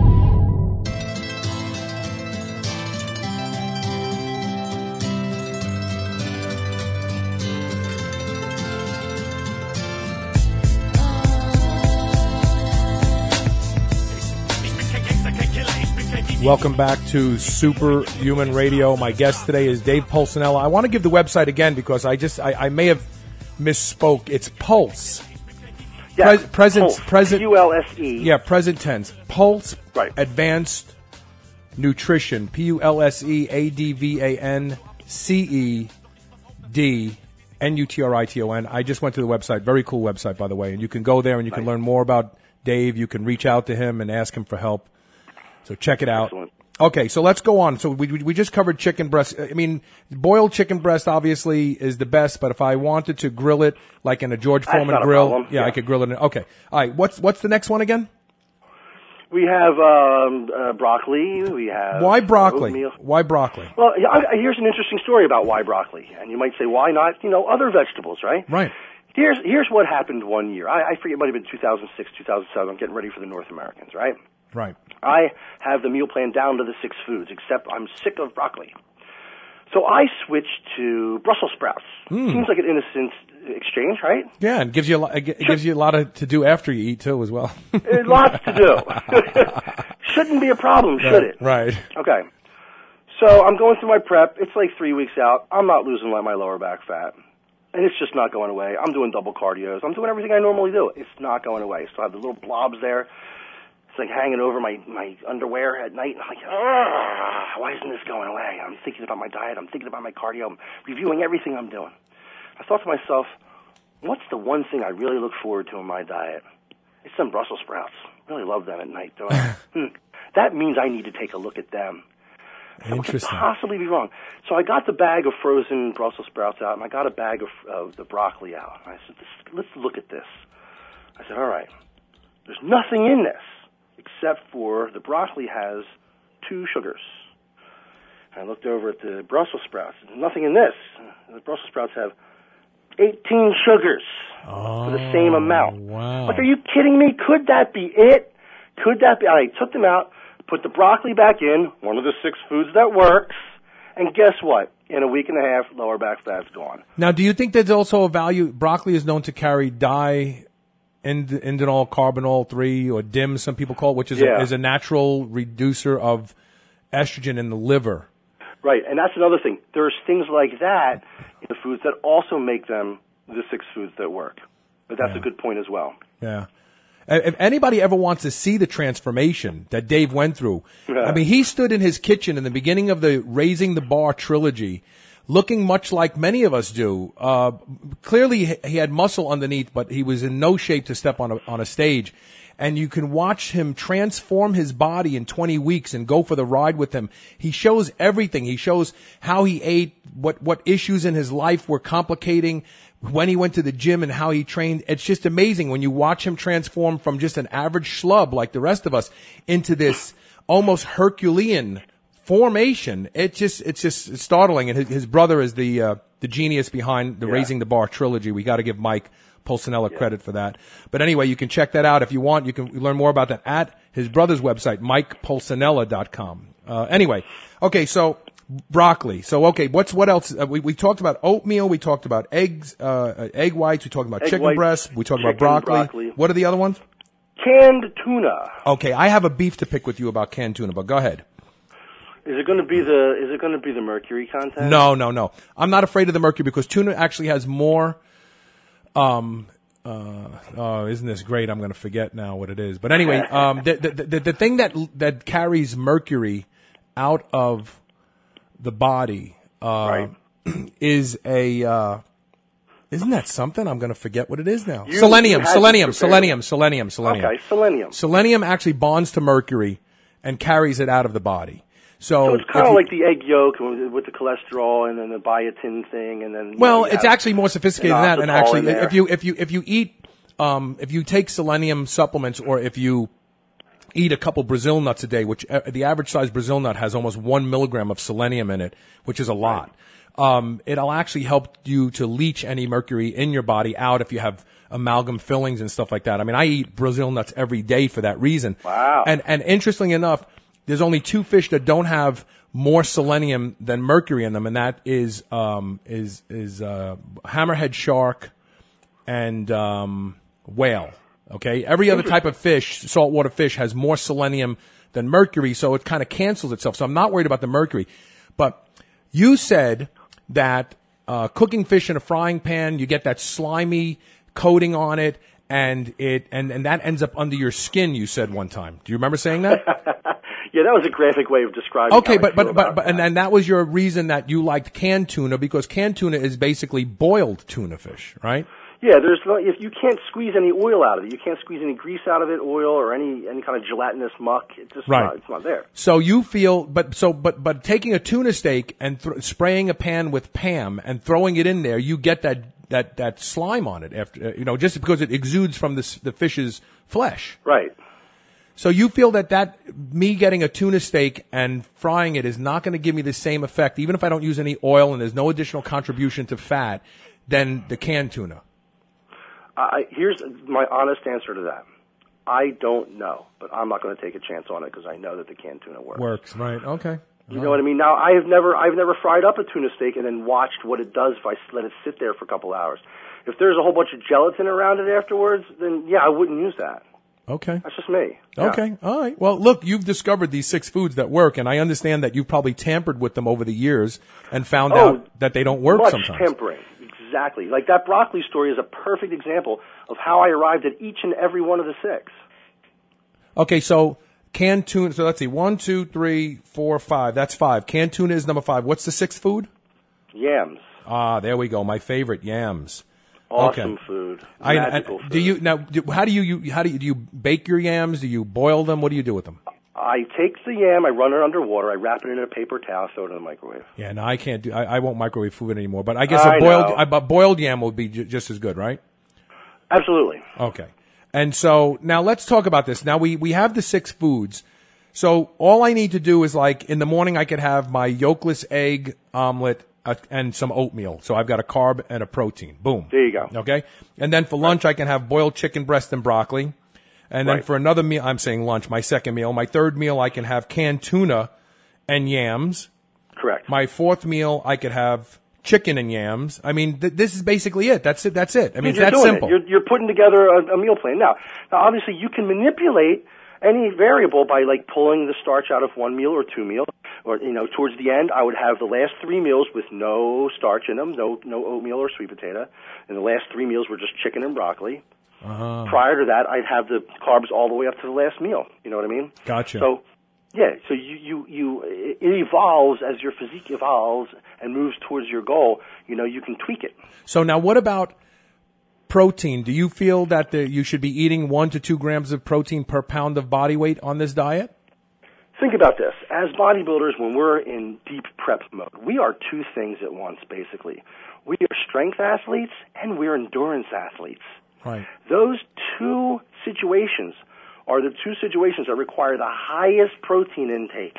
Welcome back to Superhuman Radio. My guest today is Dave Pulcinella. I want to give the website again because I just I, I may have misspoke. It's Pulse. Yeah, Pre- present Pulse. present U L S E. Yeah, present tense. Pulse Right. Advanced Nutrition. P U L S E A D V A N C E D N U T R I T O N. I just went to the website. Very cool website, by the way. And you can go there and you can Nice. learn more about Dave. You can reach out to him and ask him for help. So check it out. Excellent. Okay, so let's go on. So we we just covered chicken breast. I mean, boiled chicken breast obviously is the best, but if I wanted to grill it like in a George That's Foreman not a grill, problem. yeah, Yeah. I could grill it. In, okay, all right. What's what's the next one again? We have um, uh, broccoli. We have Why broccoli? oatmeal. Why broccoli? Well, yeah, I, here's an interesting story about why broccoli. And you might say, why not, you know, other vegetables, right? Right. Here's here's what happened one year. I, I forget, it might have been two thousand six, two thousand seven. I'm getting ready for the North Americans, right? Right. I have the meal plan down to the six foods, except I'm sick of broccoli. So I switched to Brussels sprouts. Mm. Seems like an innocent exchange, right? Yeah, and gives you a lot, it gives you a lot of, to do after you eat too as well. There's lots to do. Shouldn't be a problem, should it? Right. Okay. So I'm going through my prep. It's like three weeks out. I'm not losing like my lower back fat. And it's just not going away. I'm doing double cardios. I'm doing everything I normally do. It's not going away. So I have the little blobs there. It's like hanging over my, my underwear at night. And I'm like, ah, why isn't this going away? I'm thinking about my diet. I'm thinking about my cardio. I'm reviewing everything I'm doing. I thought to myself, what's the one thing I really look forward to in my diet? It's some Brussels sprouts. Really love them at night, don't I? hmm. That means I need to take a look at them. So what could Interesting. possibly be wrong? So I got the bag of frozen Brussels sprouts out, and I got a bag of uh, the broccoli out. And I said, let's look at this. I said, all right, there's nothing in this except for the broccoli has two sugars. And I looked over at the Brussels sprouts. There's nothing in this. The Brussels sprouts have eighteen sugars Oh, for the same amount. wow. Like, are you kidding me? Could that be it? Could that be? I took them out, put the broccoli back in, one of the six foods that works, and guess what? In a week and a half, lower back fat's gone. Now, do you think there's also a value? Broccoli is known to carry di indinol carbinol three, or D I M, some people call it, which is, Yeah. a, is a natural reducer of estrogen in the liver. Right, and that's another thing. There's things like that in the foods that also make them the six foods that work. But that's Yeah. a good point as well. Yeah. If anybody ever wants to see the transformation that Dave went through, Yeah. I mean, he stood in his kitchen in the beginning of the Raising the Bar trilogy, looking much like many of us do. Uh, clearly he had muscle underneath, but he was in no shape to step on a, on a stage. And you can watch him transform his body in twenty weeks and go for the ride with him. He shows everything. He shows how he ate, what, what issues in his life were complicating, when he went to the gym and how he trained. It's just amazing when you watch him transform from just an average schlub like the rest of us into this almost Herculean formation. It just, it's just startling. And his, his brother is the, uh, the genius behind the Yeah. Raising the Bar trilogy. We got to give Mike Pulcinella credit for that. But anyway, you can check that out if you want. You can learn more about that at his brother's website, mike pulcinella dot com. Uh, anyway, okay, so broccoli. So, okay, what's, what else? Uh, we, we talked about oatmeal. We talked about eggs, uh, egg whites. We talked about Egg chicken whites, breast. We talked about chicken, broccoli. broccoli. What are the other ones? Canned tuna. Okay, I have a beef to pick with you about canned tuna, but go ahead. Is it going to be the Is it going to be the mercury content? No, no, no. I'm not afraid of the mercury because tuna actually has more. Um. Uh. Oh, isn't this great? I'm going to forget now what it is. But anyway, um. The the the, the thing that that carries mercury out of the body, uh, Right. is a uh, Isn't that something? I'm going to forget what it is now. You- selenium, you had selenium, to prepare selenium, selenium, selenium. Okay, selenium. Selenium actually bonds to mercury and carries it out of the body. So, So it's if kind of you- like the egg yolk with the cholesterol and then the biotin thing, and then you Well, know, you it's have actually more sophisticated than that. And inositol actually, in there. if you if you if you eat um, if you take selenium supplements, or if you eat a couple Brazil nuts a day, which uh, the average size Brazil nut has almost one milligram of selenium in it, which is a lot. Um, it'll actually help you to leach any mercury in your body out if you have amalgam fillings and stuff like that. I mean, I eat Brazil nuts every day for that reason. Wow. And and interestingly enough, there's only two fish that don't have more selenium than mercury in them, and that is um, is is uh, hammerhead shark and um, whale. Okay, every other type of fish, saltwater fish, has more selenium than mercury, so it kind of cancels itself. So I'm not worried about the mercury. But you said that uh, cooking fish in a frying pan, you get that slimy coating on it, and it and, and that ends up under your skin. You said one time. Do you remember saying that? Yeah, that was a graphic way of describing. Okay, how I but feel but about but, but that. and, and that was your reason that you liked canned tuna, because canned tuna is basically boiled tuna fish, right? Yeah, there's no, if you can't squeeze any oil out of it, you can't squeeze any grease out of it, oil or any any kind of gelatinous muck. It's just Right. not, it's not there. So you feel, but so but but taking a tuna steak and th- spraying a pan with Pam and throwing it in there, you get that that that slime on it after, uh, you know, just because it exudes from the s- the fish's flesh. Right. So you feel that that me getting a tuna steak and frying it is not going to give me the same effect, even if I don't use any oil and there's no additional contribution to fat, than the canned tuna. I, here's my honest answer to that. I don't know, but I'm not going to take a chance on it because I know that the canned tuna works. Works, right? Okay. You know what I mean? Now, I have never, I've never fried up a tuna steak and then watched what it does if I let it sit there for a couple hours. If there's a whole bunch of gelatin around it afterwards, then yeah, I wouldn't use that. Okay. That's just me. Yeah. Okay. All right. Well, look, you've discovered these six foods that work, and I understand that you've probably tampered with them over the years and found Oh, out that they don't work much sometimes. Tempering. Exactly. Like that broccoli story is a perfect example of how I arrived at each and every one of the six. Okay, so canned tuna. So let's see. One, two, three, four, five. That's five. Canned tuna is number five. What's the sixth food? Yams. Ah, there we go. My favorite, yams. Awesome Okay. food. I, I, Magical food. do you now? Do, how do you, you? How do you? Do you bake your yams? Do you boil them? What do you do with them? I take the yam, I run it under water, I wrap it in a paper towel, throw it in the microwave. Yeah, no, I can't do. I, I won't microwave food anymore. But I guess I a boiled, know. a, a boiled yam will be j- just as good, right? Absolutely. Okay. And so now let's talk about this. Now we, we have the six foods. So all I need to do is, like, in the morning I could have my yolkless egg omelet uh, and some oatmeal. So I've got a carb and a protein. Boom. There you go. Okay. And then for lunch I can have boiled chicken breast and broccoli. And then Right. for another meal, I'm saying lunch, my second meal, my third meal I can have canned tuna and yams. Correct. My fourth meal I could have chicken and yams. I mean, th- this is basically it. That's it. That's it. I mean, it's You're that doing simple. It. You're, you're putting together a, a meal plan. Now, now, obviously, you can manipulate any variable by, like, pulling the starch out of one meal or two meals. Or, you know, towards the end, I would have the last three meals with no starch in them, no no oatmeal or sweet potato. And the last three meals were just chicken and broccoli. Uh-huh. Prior to that, I'd have the carbs all the way up to the last meal. You know what I mean? Gotcha. So, yeah, so you, you, you, it evolves as your physique evolves and moves towards your goal. You know, you can tweak it. So now what about protein? Do you feel that the, you should be eating one to two grams of protein per pound of body weight on this diet? Think about this. As bodybuilders, when we're in deep prep mode, we are two things at once, basically. We are strength athletes and we're endurance athletes. Right. Those two situations are the two situations that require the highest protein intake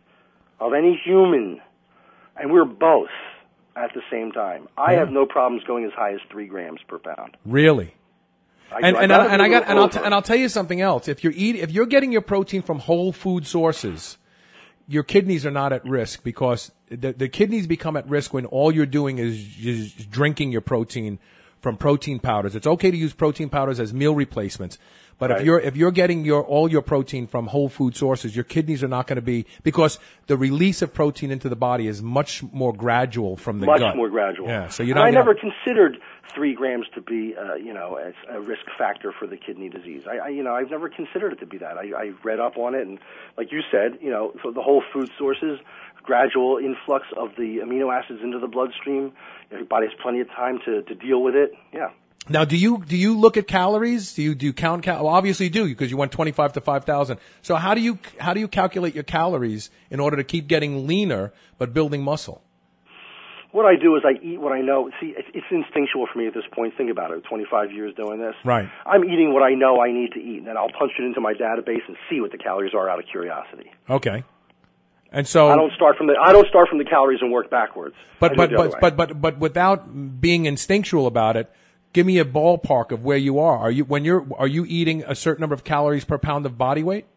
of any human, and we're both at the same time. I Yeah. have no problems going as high as three grams per pound. Really? I, And, and, gotta I, and I be got, a and I'll, little t- and I'll tell you something else. If you're eat, if you're getting your protein from whole food sources, your kidneys are not at risk, because the, the kidneys become at risk when all you're doing is just drinking your protein from protein powders. It's okay to use protein powders as meal replacements, But Right. if you're if you're getting your all your protein from whole food sources, your kidneys are not going to be, because the release of protein into the body is much more gradual from the Much gut. more gradual. Yeah, so you're and not. I you're never not- considered three grams to be, uh, you know, as a risk factor for the kidney disease. I, I, you know, I've never considered it to be that. I, I read up on it, and like you said, you know, so the whole food sources, gradual influx of the amino acids into the bloodstream. Your body has plenty of time to, to deal with it. Yeah. Now, do you do you look at calories? Do you do you count? Cal- well, obviously you do, because you went twenty-five to five thousand. So how do you how do you calculate your calories in order to keep getting leaner but building muscle? What I do is I eat what I know. See, it's, it's instinctual for me at this point. Think about it. twenty-five years doing this. Right. I'm eating what I know I need to eat, and then I'll punch it into my database and see what the calories are out of curiosity. Okay. And so I don't start from the I don't start from the calories and work backwards. But I do but it the other but, way. but but but without being instinctual about it, give me a ballpark of where you are. Are you when you're are you eating a certain number of calories per pound of body weight?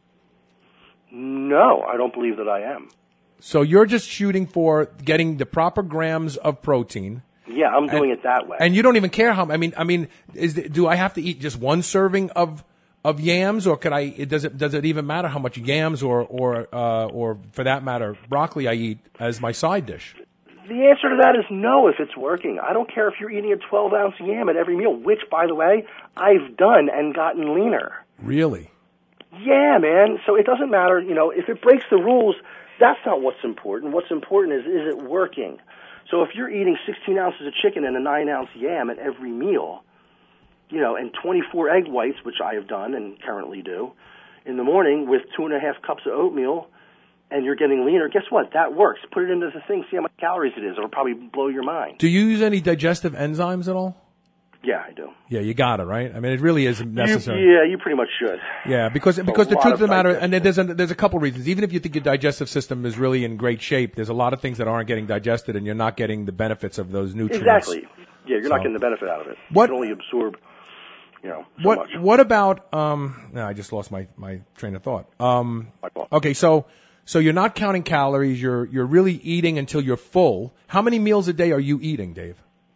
No, I don't believe that I am. So you're just shooting for getting the proper grams of protein. Yeah, I'm doing and, it that way. And you don't even care how. I mean, I mean, is the, do I have to eat just one serving of of yams, or could I? It, does it does it even matter how much yams or or uh, or for that matter broccoli I eat as my side dish? The answer to that is no. If it's working, I don't care if you're eating a twelve ounce yam at every meal, which, by the way, I've done and gotten leaner. Really? Yeah, man. So it doesn't matter. You know, if it breaks the rules, that's not what's important. What's important is, is it working? So if you're eating sixteen ounces of chicken and a nine ounce yam at every meal, you know, and twenty-four egg whites, which I have done and currently do, in the morning with two and a half cups of oatmeal, and you're getting leaner, guess what? That works. Put it into the thing, see how much calories it is. It'll probably blow your mind. Do you use any digestive enzymes at all? Yeah, I do. Yeah, you got it, right? I mean, it really is necessary. You, yeah, you pretty much should. Yeah, because because the lot truth of of the matter, digestive. and there's a, there's a couple reasons. Even if you think your digestive system is really in great shape, there's a lot of things that aren't getting digested, and you're not getting the benefits of those nutrients. Exactly. Yeah, you're So- not getting the benefit out of it. What- You can only absorb, you know, so What much. what about? Um, no, I just lost my, my train of thought. Um, My fault. okay, so so you're not counting calories. You're you're really eating until you're full. How many meals a day are you eating, Dave?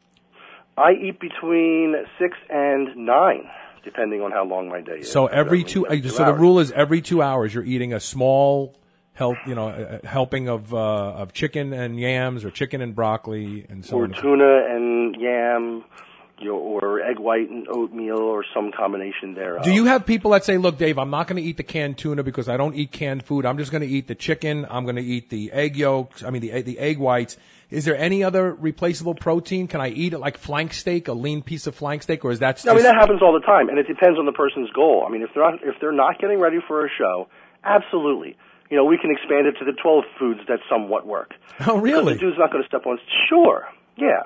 I eat between six and nine, depending on how long my day is. So every That two. means that's So two the hours. rule is every two hours you're eating a small help, you know, a a helping of uh, of chicken and yams, or chicken and broccoli, and so Or on. and so- tuna and yam, you know, or egg white and oatmeal, or some combination thereof. Do you have people that say, look, Dave, I'm not going to eat the canned tuna because I don't eat canned food. I'm just going to eat the chicken. I'm going to eat the egg yolks. I mean, the the egg whites. Is there any other replaceable protein? Can I eat it like flank steak, a lean piece of flank steak, or is that just... I mean, that happens all the time, and it depends on the person's goal. I mean, if they're not, if they're not getting ready for a show, absolutely. You know, we can expand it to the twelve foods that somewhat work. Oh, really? Because the dude's not going to step on... Sure, yeah.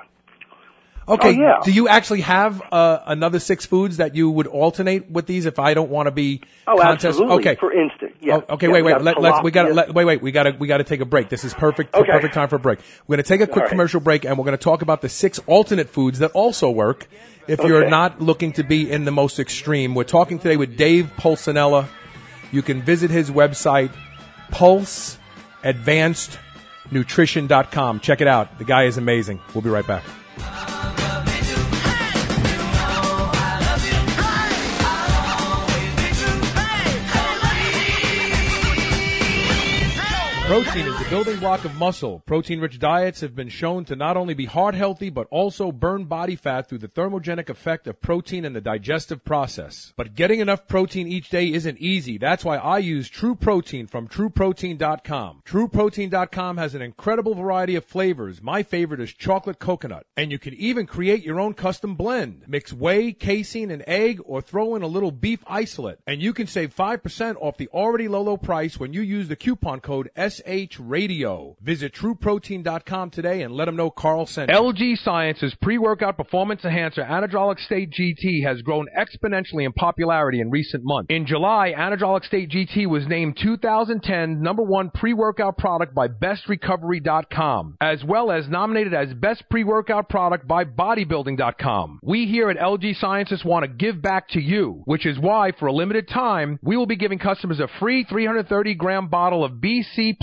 Okay, Oh, yeah. do you actually have uh, another six foods that you would alternate with these if I don't want to be Oh, contest? absolutely. Okay. For instance, yeah. Oh, okay, Yeah, wait, we wait. got Let, let's we got to tilapia. let, wait, wait. We got to we got to take a break. This is perfect. Okay. Perfect time for a break. We're going to take a quick All right. commercial break, and we're going to talk about the six alternate foods that also work if you're Okay. not looking to be in the most extreme. We're talking today with Dave Pulcinella. You can visit his website, pulse advanced nutrition dot com. Check it out. The guy is amazing. We'll be right back. Protein is the building block of muscle. Protein-rich diets have been shown to not only be heart healthy, but also burn body fat through the thermogenic effect of protein in the digestive process. But getting enough protein each day isn't easy. That's why I use True Protein from true protein dot com. true protein dot com has an incredible variety of flavors. My favorite is chocolate coconut. And you can even create your own custom blend. Mix whey, casein, and egg, or throw in a little beef isolate. And you can save five percent off the already low, low price when you use the coupon code S H Radio. Visit true protein dot com today and let them know Carl sent you. L G Science's pre-workout performance enhancer Anadrolic State G T has grown exponentially in popularity in recent months. In July, Anadrolic State G T was named two thousand ten number one pre-workout product by best recovery dot com, as well as nominated as best pre-workout product by bodybuilding dot com. We here at L G Sciences want to give back to you, which is why, for a limited time, we will be giving customers a free three hundred thirty gram bottle of B C plus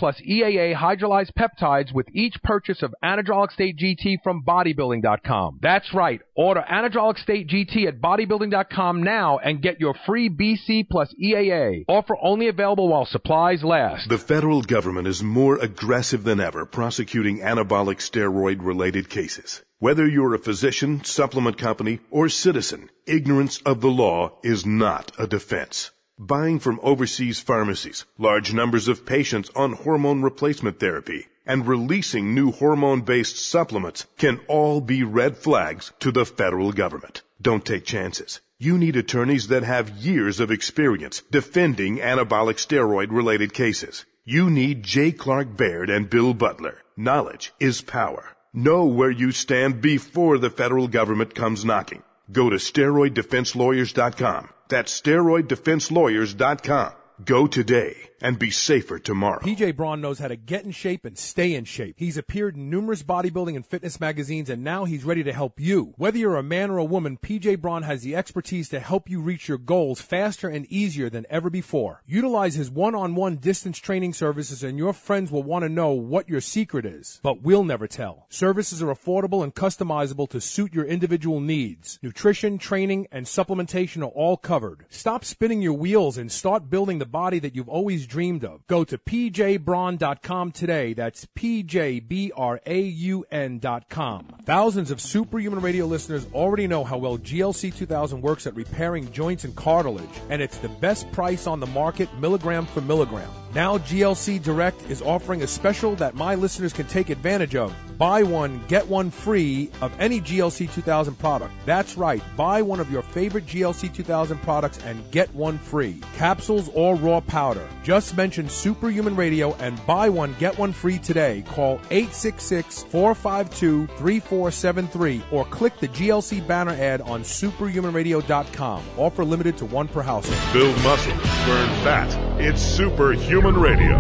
plus E A A hydrolyzed peptides with each purchase of Anadrolic State G T from bodybuilding dot com. That's right. Order Anadrolic State G T at bodybuilding dot com now and get your free B C plus E A A. Offer only available while supplies last. The federal government is more aggressive than ever prosecuting anabolic steroid-related cases. Whether you're a physician, supplement company, or citizen, ignorance of the law is not a defense. Buying from overseas pharmacies, large numbers of patients on hormone replacement therapy, and releasing new hormone-based supplements can all be red flags to the federal government. Don't take chances. You need attorneys that have years of experience defending anabolic steroid-related cases. You need J. Clark Baird and Bill Butler. Knowledge is power. Know where you stand before the federal government comes knocking. Go to steroid defense lawyers dot com. That's steroid defense lawyers dot com. Go today and be safer tomorrow. P J Braun knows how to get in shape and stay in shape. He's appeared in numerous bodybuilding and fitness magazines, and now he's ready to help you. Whether you're a man or a woman, P J Braun has the expertise to help you reach your goals faster and easier than ever before. Utilize his one-on-one distance training services, and your friends will want to know what your secret is. But we'll never tell. Services are affordable and customizable to suit your individual needs. Nutrition, training, and supplementation are all covered. Stop spinning your wheels and start building the body that you've always dreamed of. Go to P J Braun dot com today. That's P J B R A U N dot com. Thousands of Superhuman Radio listeners already know how well G L C two thousand works at repairing joints and cartilage, and it's the best price on the market, milligram for milligram. Now G L C Direct is offering a special that my listeners can take advantage of. Buy one, get one free of any G L C two thousand product. That's right. Buy one of your favorite G L C two thousand products and get one free. Capsules or raw powder. Just mention Superhuman Radio and buy one, get one free today. Call eight six six, four five two, three four seven three or click the G L C banner ad on superhuman radio dot com. Offer limited to one per household. Build muscle, burn fat. It's Superhuman Radio.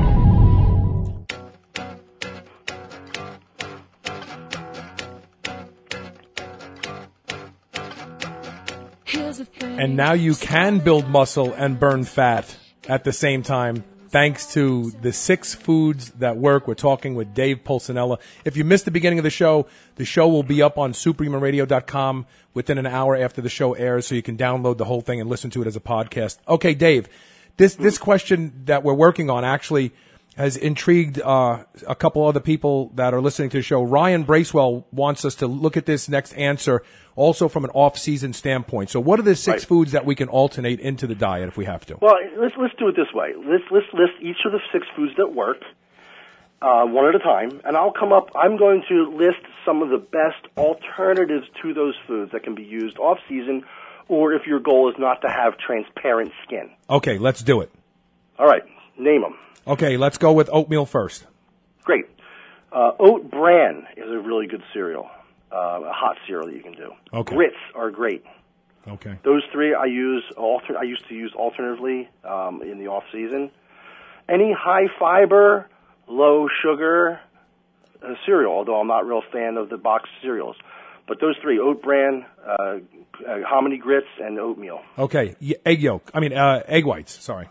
And now you can build muscle and burn fat at the same time, thanks to the six foods that work. We're talking with Dave Pulcinella. If you missed the beginning of the show, the show will be up on superhuman radio dot com within an hour after the show airs, so you can download the whole thing and listen to it as a podcast. Okay, Dave, this this question that we're working on actually has intrigued uh, a couple other people that are listening to the show. Ryan Bracewell wants us to look at this next answer also from an off-season standpoint. So what are the six right. foods that we can alternate into the diet if we have to? Well, let's let's do it this way. Let's let's list each of the six foods that work uh, one at a time, and I'll come up. I'm going to list some of the best alternatives to those foods that can be used off-season, or if your goal is not to have transparent skin. Okay, let's do it. All right, name them. Okay, let's go with oatmeal first. Great. Uh, Oat Bran is a really good cereal, uh, a hot cereal that you can do. Okay. Grits are great. Okay. Those three I use. Alter- I used to use alternatively um, in the off season. Any high fiber, low sugar uh, cereal, although I'm not a real fan of the boxed cereals. But those three: Oat Bran, uh, uh, hominy grits, and oatmeal. Okay. Y- egg yolk. I mean, uh, egg whites. Sorry.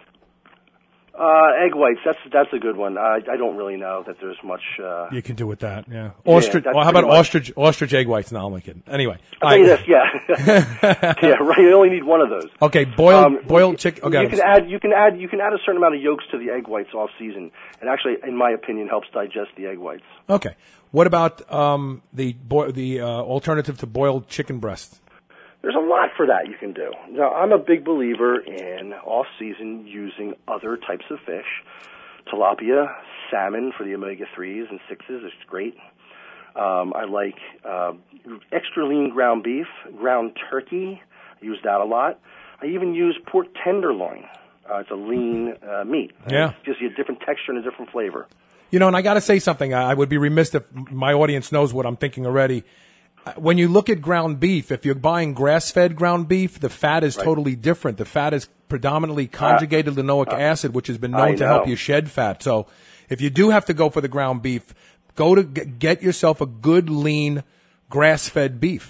Uh, egg whites, that's that's a good one. I, I don't really know that there's much... Uh, you can do with that, yeah. Ostrich. Yeah, well, how about much. ostrich ostrich egg whites? No, I'm only kidding. Anyway. I'll tell you this, yeah. yeah, right, you only need one of those. Okay, boiled um, boiled chicken. Okay. You can add you can add you can add a certain amount of yolks to the egg whites off season, and actually, in my opinion, helps digest the egg whites. Okay. What about um, the bo- the uh, alternative to boiled chicken breast? There's a lot for that you can do. Now, I'm a big believer in off-season using other types of fish. Tilapia, salmon for the omega threes and sixes is great. Um, I like uh, extra lean ground beef, ground turkey. I use that a lot. I even use pork tenderloin. Uh, it's a lean uh, meat. Yeah. It gives you a different texture and a different flavor. You know, and I got to say something. I would be remiss if my audience knows what I'm thinking already. When you look at ground beef, if you're buying grass-fed ground beef, the fat is right. totally different. The fat is predominantly conjugated uh, linoleic uh, acid, which has been known to help you shed fat. So if you do have to go for the ground beef, go to get yourself a good, lean, grass-fed beef.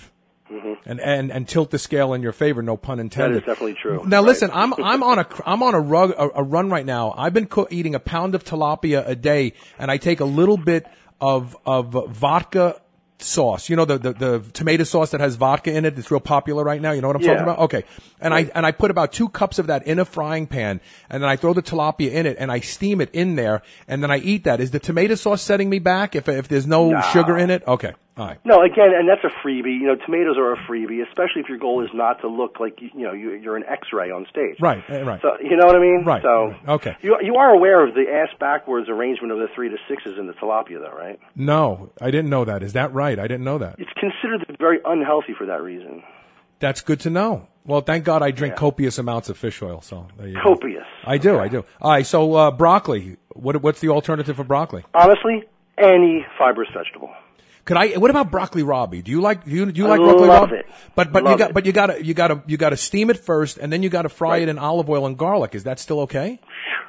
Mm-hmm. And, and and tilt the scale in your favor. No pun intended. That is definitely true. Now right. listen, I'm I'm on a I'm on a rug a, a run right now. I've been co- eating a pound of tilapia a day, and I take a little bit of of vodka sauce. You know the, the the tomato sauce that has vodka in it. It's real popular right now. You know what I'm yeah. talking about? Okay. And right. I and I put about two cups of that in a frying pan, and then I throw the tilapia in it, and I steam it in there, and then I eat that. Is the tomato sauce setting me back if if there's no, no. sugar in it? Okay. All right. No, again, and that's a freebie. You know, tomatoes are a freebie, especially if your goal is not to look like you know you, you're an X-ray on stage. Right, right. So you know what I mean? Right. So right. Okay. You you are aware of the ass backwards arrangement of the three to sixes in the tilapia, though, right? No, I didn't know that. Is that right? I didn't know that. It's considered very unhealthy for that reason. That's good to know. Well, thank God I drink yeah. copious amounts of fish oil. So there you copious. Go. I do. Okay. I do. All right. So uh, broccoli. What what's the alternative for broccoli? Honestly, any fibrous vegetable. Could I? What about broccoli rabi? Do you like? Do you, do you I like broccoli love rabi? It. But but love you got it. but you got to you got to you got to steam it first, and then you got to fry right. it in olive oil and garlic. Is that still okay?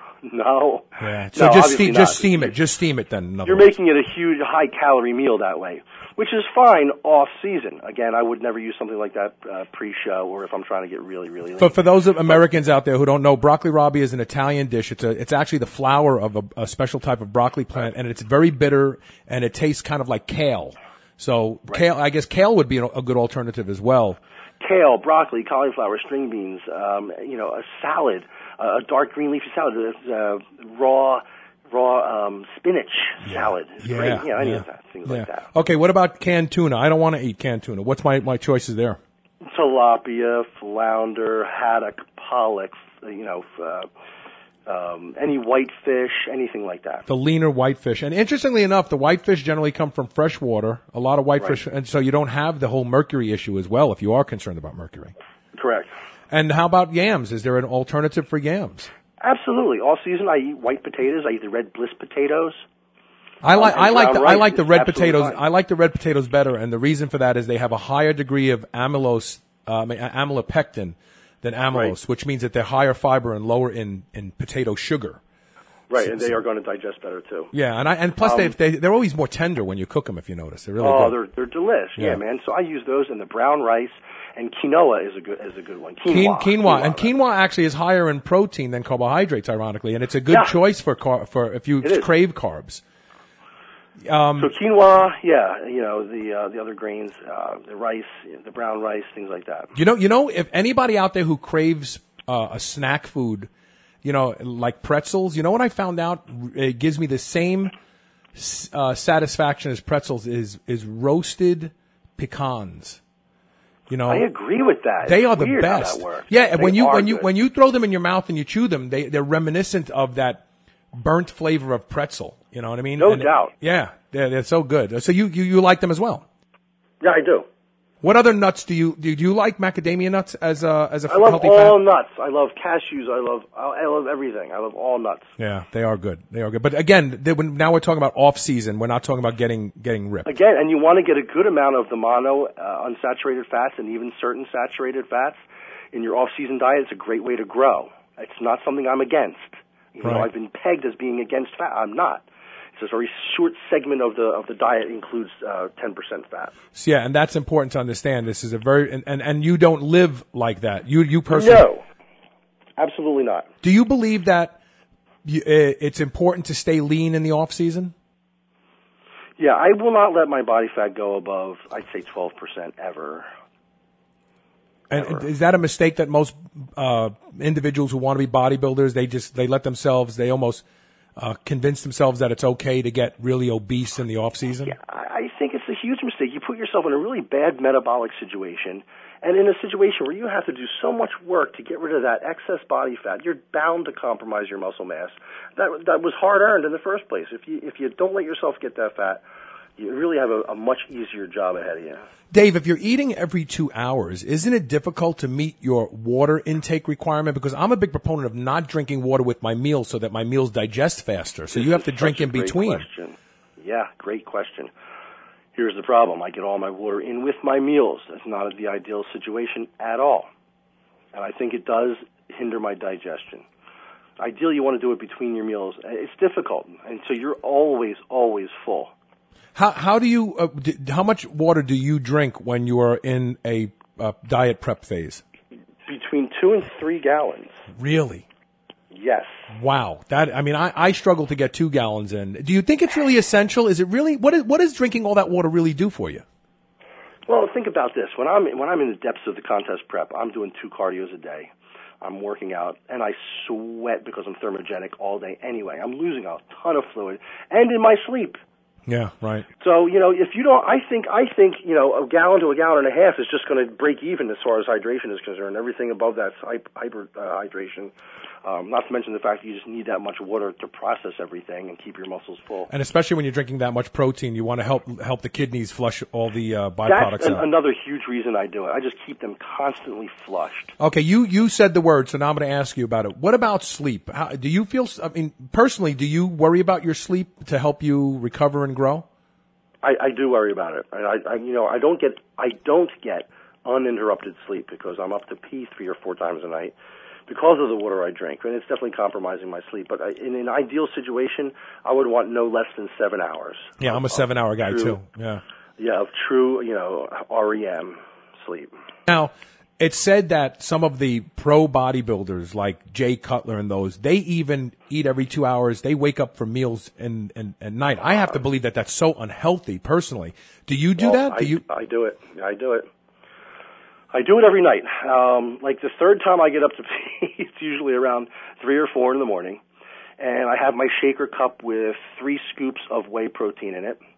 No. Yeah. So no, just steam, not. just steam it. Just steam it then. You're words. making it a huge high calorie meal that way, which is fine off season. Again, I would never use something like that uh, pre-show or if I'm trying to get really really lean. For for those of Americans out there who don't know, broccoli rabi is an Italian dish. It's a it's actually the flower of a, a special type of broccoli plant, and it's very bitter and it tastes kind of like kale. So right. kale, I guess kale would be a good alternative as well. Kale, broccoli, cauliflower, string beans, um, you know, a salad, uh, a dark green leafy salad, uh, raw, raw um, spinach yeah. salad. It's yeah, great. Yeah, any yeah. of that, things yeah. like that. Okay, what about canned tuna? I don't want to eat canned tuna. What's my, my choices there? Tilapia, flounder, haddock, pollock, you know, uh, Um, any whitefish, anything like that. The leaner whitefish. And interestingly enough, the whitefish generally come from fresh water, a lot of whitefish, right. and so you don't have the whole mercury issue as well if you are concerned about mercury. Correct. And how about yams? Is there an alternative for yams? Absolutely. All season I eat white potatoes. I eat the red bliss potatoes. I like um, I like the, I like the red potatoes. potatoes. I like the red potatoes better, and the reason for that is they have a higher degree of amylose, um, amylopectin than amylose, right. which means that they're higher fiber and lower in, in potato sugar. Right, so, and they are going to digest better too. Yeah, and I, and plus um, they they they're always more tender when you cook them. If you notice, they're really oh, good. they're they're delish. Yeah. yeah, man. So I use those in the brown rice, and quinoa is a good is a good one. Quinoa, Quinoa, quinoa, and quinoa actually is higher in protein than carbohydrates, ironically, and it's a good yeah. choice for car, for if you crave carbs. Um, so quinoa, yeah, you know the uh, the other grains, uh, the rice, the brown rice, things like that. You know, you know, if anybody out there who craves uh, a snack food, you know, like pretzels, you know what I found out? It gives me the same uh, satisfaction as pretzels is is roasted pecans. You know, I agree with that. They it's are the weird best. How that works. Yeah, they when you when good. you when you throw them in your mouth and you chew them, they they're reminiscent of that burnt flavor of pretzel. You know what I mean? No and doubt. It, yeah, they're, they're so good. So you, you you like them as well? Yeah, I do. What other nuts do you do? You like macadamia nuts as a as a I love healthy all fat? nuts. I love cashews. I love I love everything. I love all nuts. Yeah, they are good. They are good. But again, they, when, now we're talking about off season. We're not talking about getting getting ripped. Again, and you want to get a good amount of the mono uh, unsaturated fats and even certain saturated fats in your off season diet. It's a great way to grow. It's not something I'm against. You right. know, I've been pegged as being against fat. I'm not. It's a very short segment of the of the diet includes uh, ten percent fat. So, yeah, and that's important to understand. This is a very and, and, and you don't live like that. You you personally no, absolutely not. Do you believe that you, uh, it's important to stay lean in the off season? Yeah, I will not let my body fat go above I'd say twelve percent ever. And ever. Is that a mistake that most uh, individuals who want to be bodybuilders they just they let themselves they almost Uh, convince themselves that it's okay to get really obese in the off season? Yeah, I think it's a huge mistake. You put yourself in a really bad metabolic situation, and in a situation where you have to do so much work to get rid of that excess body fat, you're bound to compromise your muscle mass. That that was hard earned in the first place. If you if you don't let yourself get that fat, you really have a, a much easier job ahead of you. Dave, if you're eating every two hours, isn't it difficult to meet your water intake requirement? Because I'm a big proponent of not drinking water with my meals so that my meals digest faster. So this you have to drink in great between. Question. Yeah, great question. Here's the problem. I get all my water in with my meals. That's not the ideal situation at all. And I think it does hinder my digestion. Ideally, you want to do it between your meals. It's difficult. And so you're always, always full. How how do you uh, d- how much water do you drink when you are in a uh, diet prep phase? Between two and three gallons. Really? Yes. Wow. That I mean, I, I struggle to get two gallons in. Do you think it's really essential? Is it really what is what does drinking all that water really do for you? Well, think about this. When I'm when I'm in the depths of the contest prep, I'm doing two cardios a day. I'm working out, and I sweat because I'm thermogenic all day anyway. I'm losing a ton of fluid, and in my sleep. Yeah, right. So, you know, if you don't, I think, I think, you know, a gallon to a gallon and a half is just going to break even as far as hydration is concerned. Everything above that's hyper uh, hydration. Um, not to mention the fact that you just need that much water to process everything and keep your muscles full. And especially when you're drinking that much protein, you want to help help the kidneys flush all the uh, byproducts That's an, out. another huge reason I do it. I just keep them constantly flushed. Okay, you, you said the word, so now I'm going to ask you about it. What about sleep? How, do you feel, I mean, personally, do you worry about your sleep to help you recover and grow? I, I do worry about it. I, I, you know, I don't get, I don't get uninterrupted sleep because I'm up to pee three or four times a night because of the water I drink, and it's definitely compromising my sleep. But I, in an ideal situation, I would want no less than seven hours. Yeah, of, I'm a seven-hour guy true, too. Yeah, yeah, of true, you know, R E M sleep. Now, it's said that some of the pro bodybuilders, like Jay Cutler and those, they even eat every two hours. They wake up for meals and and at night. I have to believe that that's so unhealthy. Personally, do you do well, that? Do I, you? I do it. I do it. I do it every night. Um, like the third time I get up to pee, it's usually around three or four in the morning, and I have my shaker cup with three scoops of whey protein in it.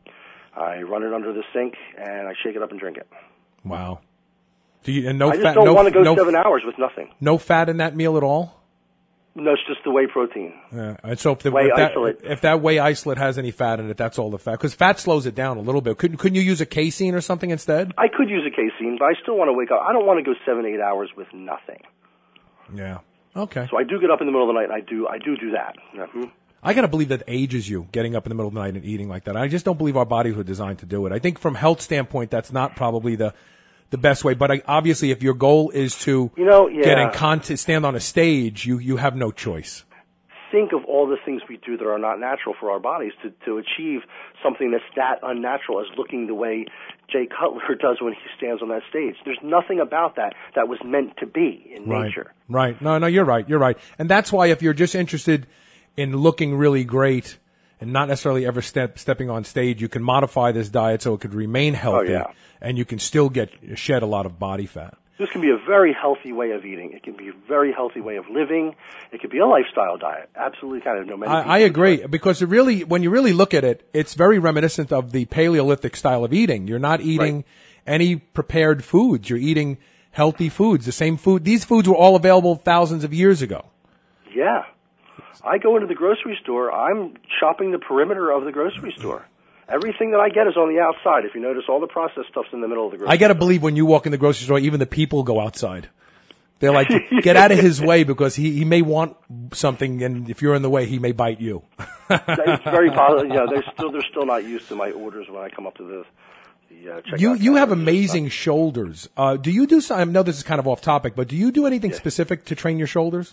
I run it under the sink and I shake it up and drink it. Wow. Do you, and no I just fat, don't no, want to go no, seven hours with nothing. No fat in that meal at all? No, it's just the whey protein. Yeah. And so if, the, Whey if, that, isolate. if that whey isolate has any fat in it, that's all the fat. Because fat slows it down a little bit. Couldn't, couldn't you use a casein or something instead? I could use a casein, but I still want to wake up. I don't want to go seven, eight hours with nothing. Yeah. Okay. So I do get up in the middle of the night, and I do, I do do that. Mm-hmm. I got to believe that ages you, getting up in the middle of the night and eating like that. I just don't believe our bodies were designed to do it. I think from health standpoint, that's not probably the the best way. But I, obviously, if your goal is to you know, yeah. get in content, stand on a stage, you, you have no choice. Think of all the things we do that are not natural for our bodies to, to achieve something that's that unnatural as looking the way Jay Cutler does when he stands on that stage. There's nothing about that that was meant to be in right. nature. Right. No, no, you're right. You're right. And that's why if you're just interested in looking really great and not necessarily ever step, stepping on stage, you can modify this diet so it could remain healthy, oh, yeah. and you can still get shed a lot of body fat. This can be a very healthy way of eating. It can be a very healthy way of living. It could be a lifestyle diet. Absolutely, kind of no matter. I, I agree because it really, when you really look at it, it's very reminiscent of the Paleolithic style of eating. You're not eating right. any prepared foods. You're eating healthy foods. The same food. These foods were all available thousands of years ago. Yeah. I go into the grocery store, I'm shopping the perimeter of the grocery store. Everything that I get is on the outside. If you notice, all the processed stuff's in the middle of the grocery store. I got to believe when you walk in the grocery store, even the people go outside. They're like, get out of his way because he, he may want something, and if you're in the way, he may bite you. It's very possible. Yeah, they're still they're still not used to my orders when I come up to the the uh, checkout. You you have counter. amazing shoulders. Uh, do you do? I know this is kind of off topic, but do you do anything Yeah. specific to train your shoulders?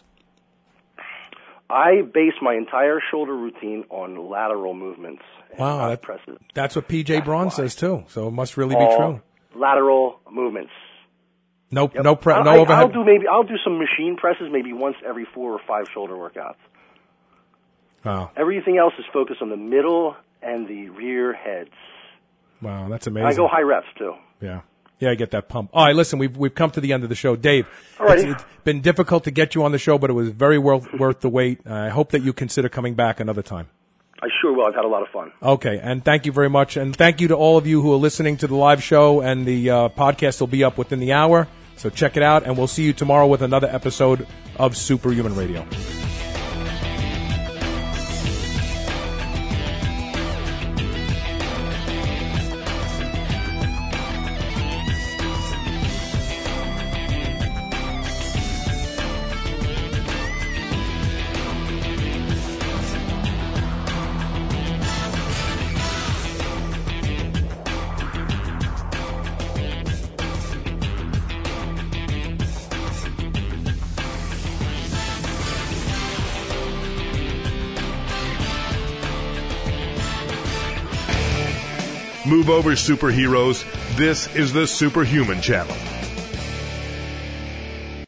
I base my entire shoulder routine on lateral movements. And Wow, not that, presses. that's what P J That's Braun why. says too. So it must really All be true. Lateral movements. No, Yep. no, pre- I, no I, overhead. I'll do maybe I'll do some machine presses maybe once every four or five shoulder workouts. Wow, Everything else is focused on the middle and the rear heads. wow, that's And amazing. I go high reps too. Yeah. Yeah, I get that pump. All right, listen, we've we've come to the end of the show. Dave, All righty. it's, it's been difficult to get you on the show, but it was very worth worth the wait. I hope that you consider coming back another time. I sure will. I've had a lot of fun. Okay, and thank you very much. And thank you to all of you who are listening to the live show, and the uh, podcast will be up within the hour. So check it out, and we'll see you tomorrow with another episode of Superhuman Radio. Move over, superheroes. This is the Superhuman Channel.